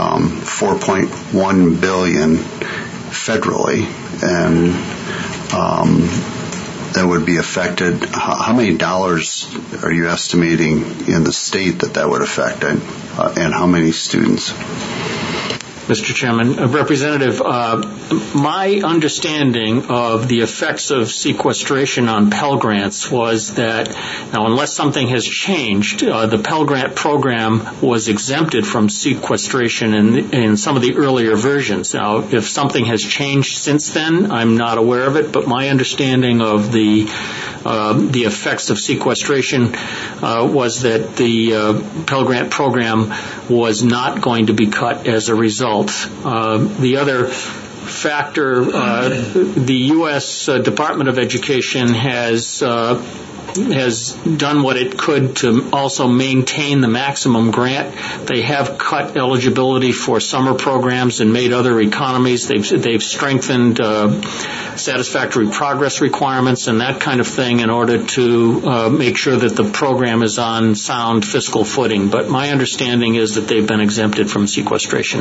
$4.1 billion federally, and that would be affected. How many dollars are you estimating in the state that would affect, and how many students? Mr. Chairman, Representative, my understanding of the effects of sequestration on Pell Grants was that, now unless something has changed, the Pell Grant program was exempted from sequestration in some of the earlier versions. Now, if something has changed since then, I'm not aware of it, but my understanding of the effects of sequestration was that the Pell Grant program was not going to be cut as a result. The other factor, the U.S. Department of Education has done what it could to also maintain the maximum grant. They have cut eligibility for summer programs and made other economies. They've strengthened satisfactory progress requirements and that kind of thing in order to make sure that the program is on sound fiscal footing. But my understanding is that they've been exempted from sequestration.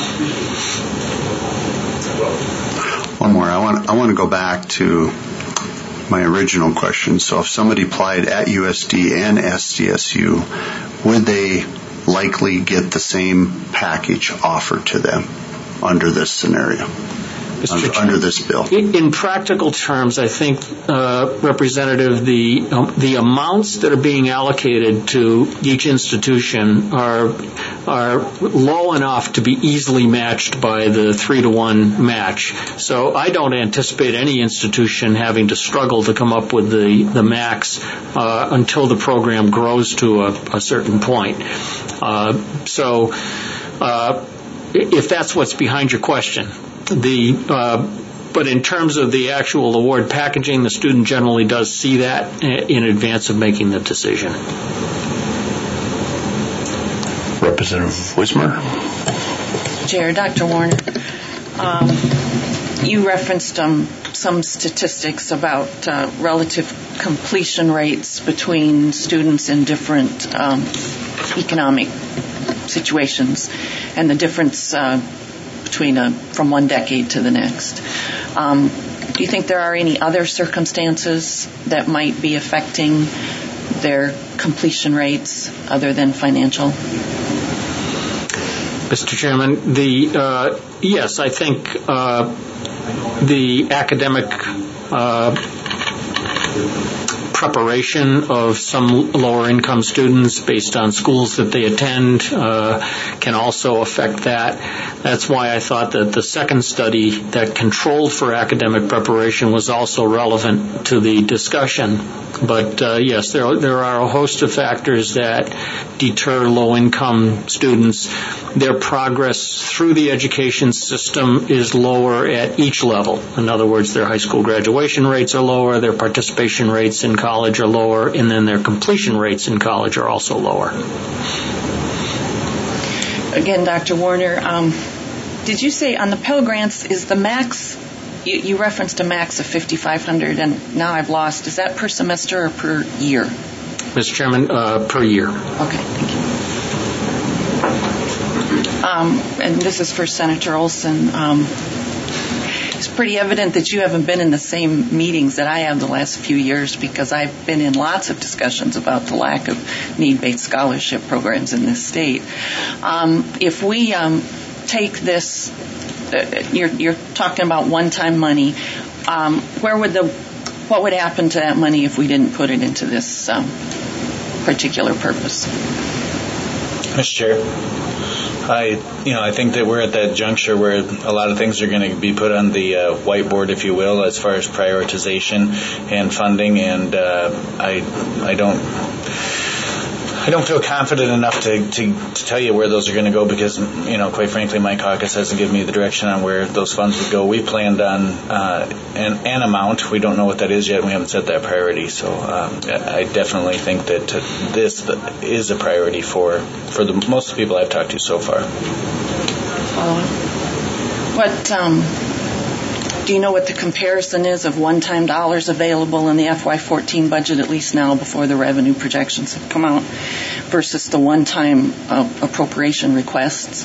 One more. I want to go back to my original question. So if somebody applied at USD and SDSU, would they likely get the same package offered to them under this scenario, under this bill? In practical terms, I think, Representative, the amounts that are being allocated to each institution are low enough to be easily matched by the 3-to-1 match. So I don't anticipate any institution having to struggle to come up with the max until the program grows to a certain point. If that's what's behind your question. But in terms of the actual award packaging, the student generally does see that in advance of making the decision. Representative Wismer. Chair, Dr. Warner, you referenced some statistics about relative completion rates between students in different economic situations and the difference between from one decade to the next. Do you think there are any other circumstances that might be affecting their completion rates other than financial? Mr. Chairman, yes, I think the academic preparation of some lower income students based on schools that they attend can also affect that. That's why I thought that the second study that controlled for academic preparation was also relevant to the discussion. But yes, there are a host of factors that deter low-income students. Their progress through the education system is lower at each level. In other words, their high school graduation rates are lower, their participation rates in college are lower, and then their completion rates in college are also lower. Again, Dr. Warner, did you say on the Pell Grants is the max, you referenced a max of $5,500, and now I've lost, is that per semester or per year? Mr. Chairman, per year. Okay, thank you. And this is for Senator Olson. It's pretty evident that you haven't been in the same meetings that I have the last few years, because I've been in lots of discussions about the lack of need-based scholarship programs in this state. If we take this, you're talking about one-time money, what would happen to that money if we didn't put it into this particular purpose? Mr. Chair, I think that we're at that juncture where a lot of things are going to be put on the whiteboard, if you will, as far as prioritization and funding, and I don't feel confident enough to tell you where those are going to go, because, quite frankly, my caucus hasn't given me the direction on where those funds would go. We planned on an amount. We don't know what that is yet, and we haven't set that priority. So I definitely think that this is a priority for the most of the people I've talked to so far. Do you know what the comparison is of one-time dollars available in the FY14 budget, at least now before the revenue projections have come out, versus the one-time appropriation requests?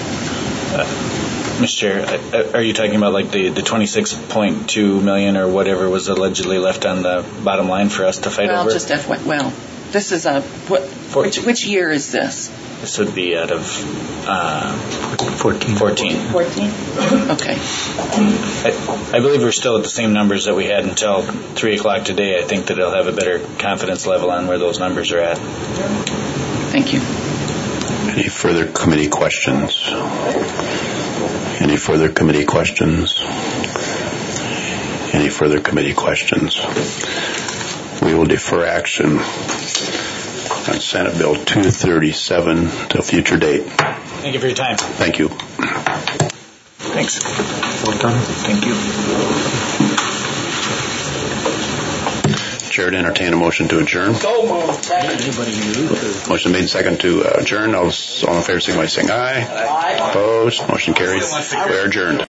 Mr. Chair, are you talking about like the $26.2 million or whatever was allegedly left on the bottom line for us to fight over? This is which year is this? This would be out of 14. 14? Okay. I believe we're still at the same numbers that we had until 3 o'clock today. I think that it'll have a better confidence level on where those numbers are at. Thank you. Any further committee questions? Any further committee questions? Any further committee questions? We will defer action on Senate Bill 237 to a future date. Thank you for your time. Thank you. Thanks. Well done. Thank you. Chair to entertain a motion to adjourn. So moved. Motion made second to adjourn. All in favor signify by saying aye. Aye. Opposed? Motion carries. We are adjourned.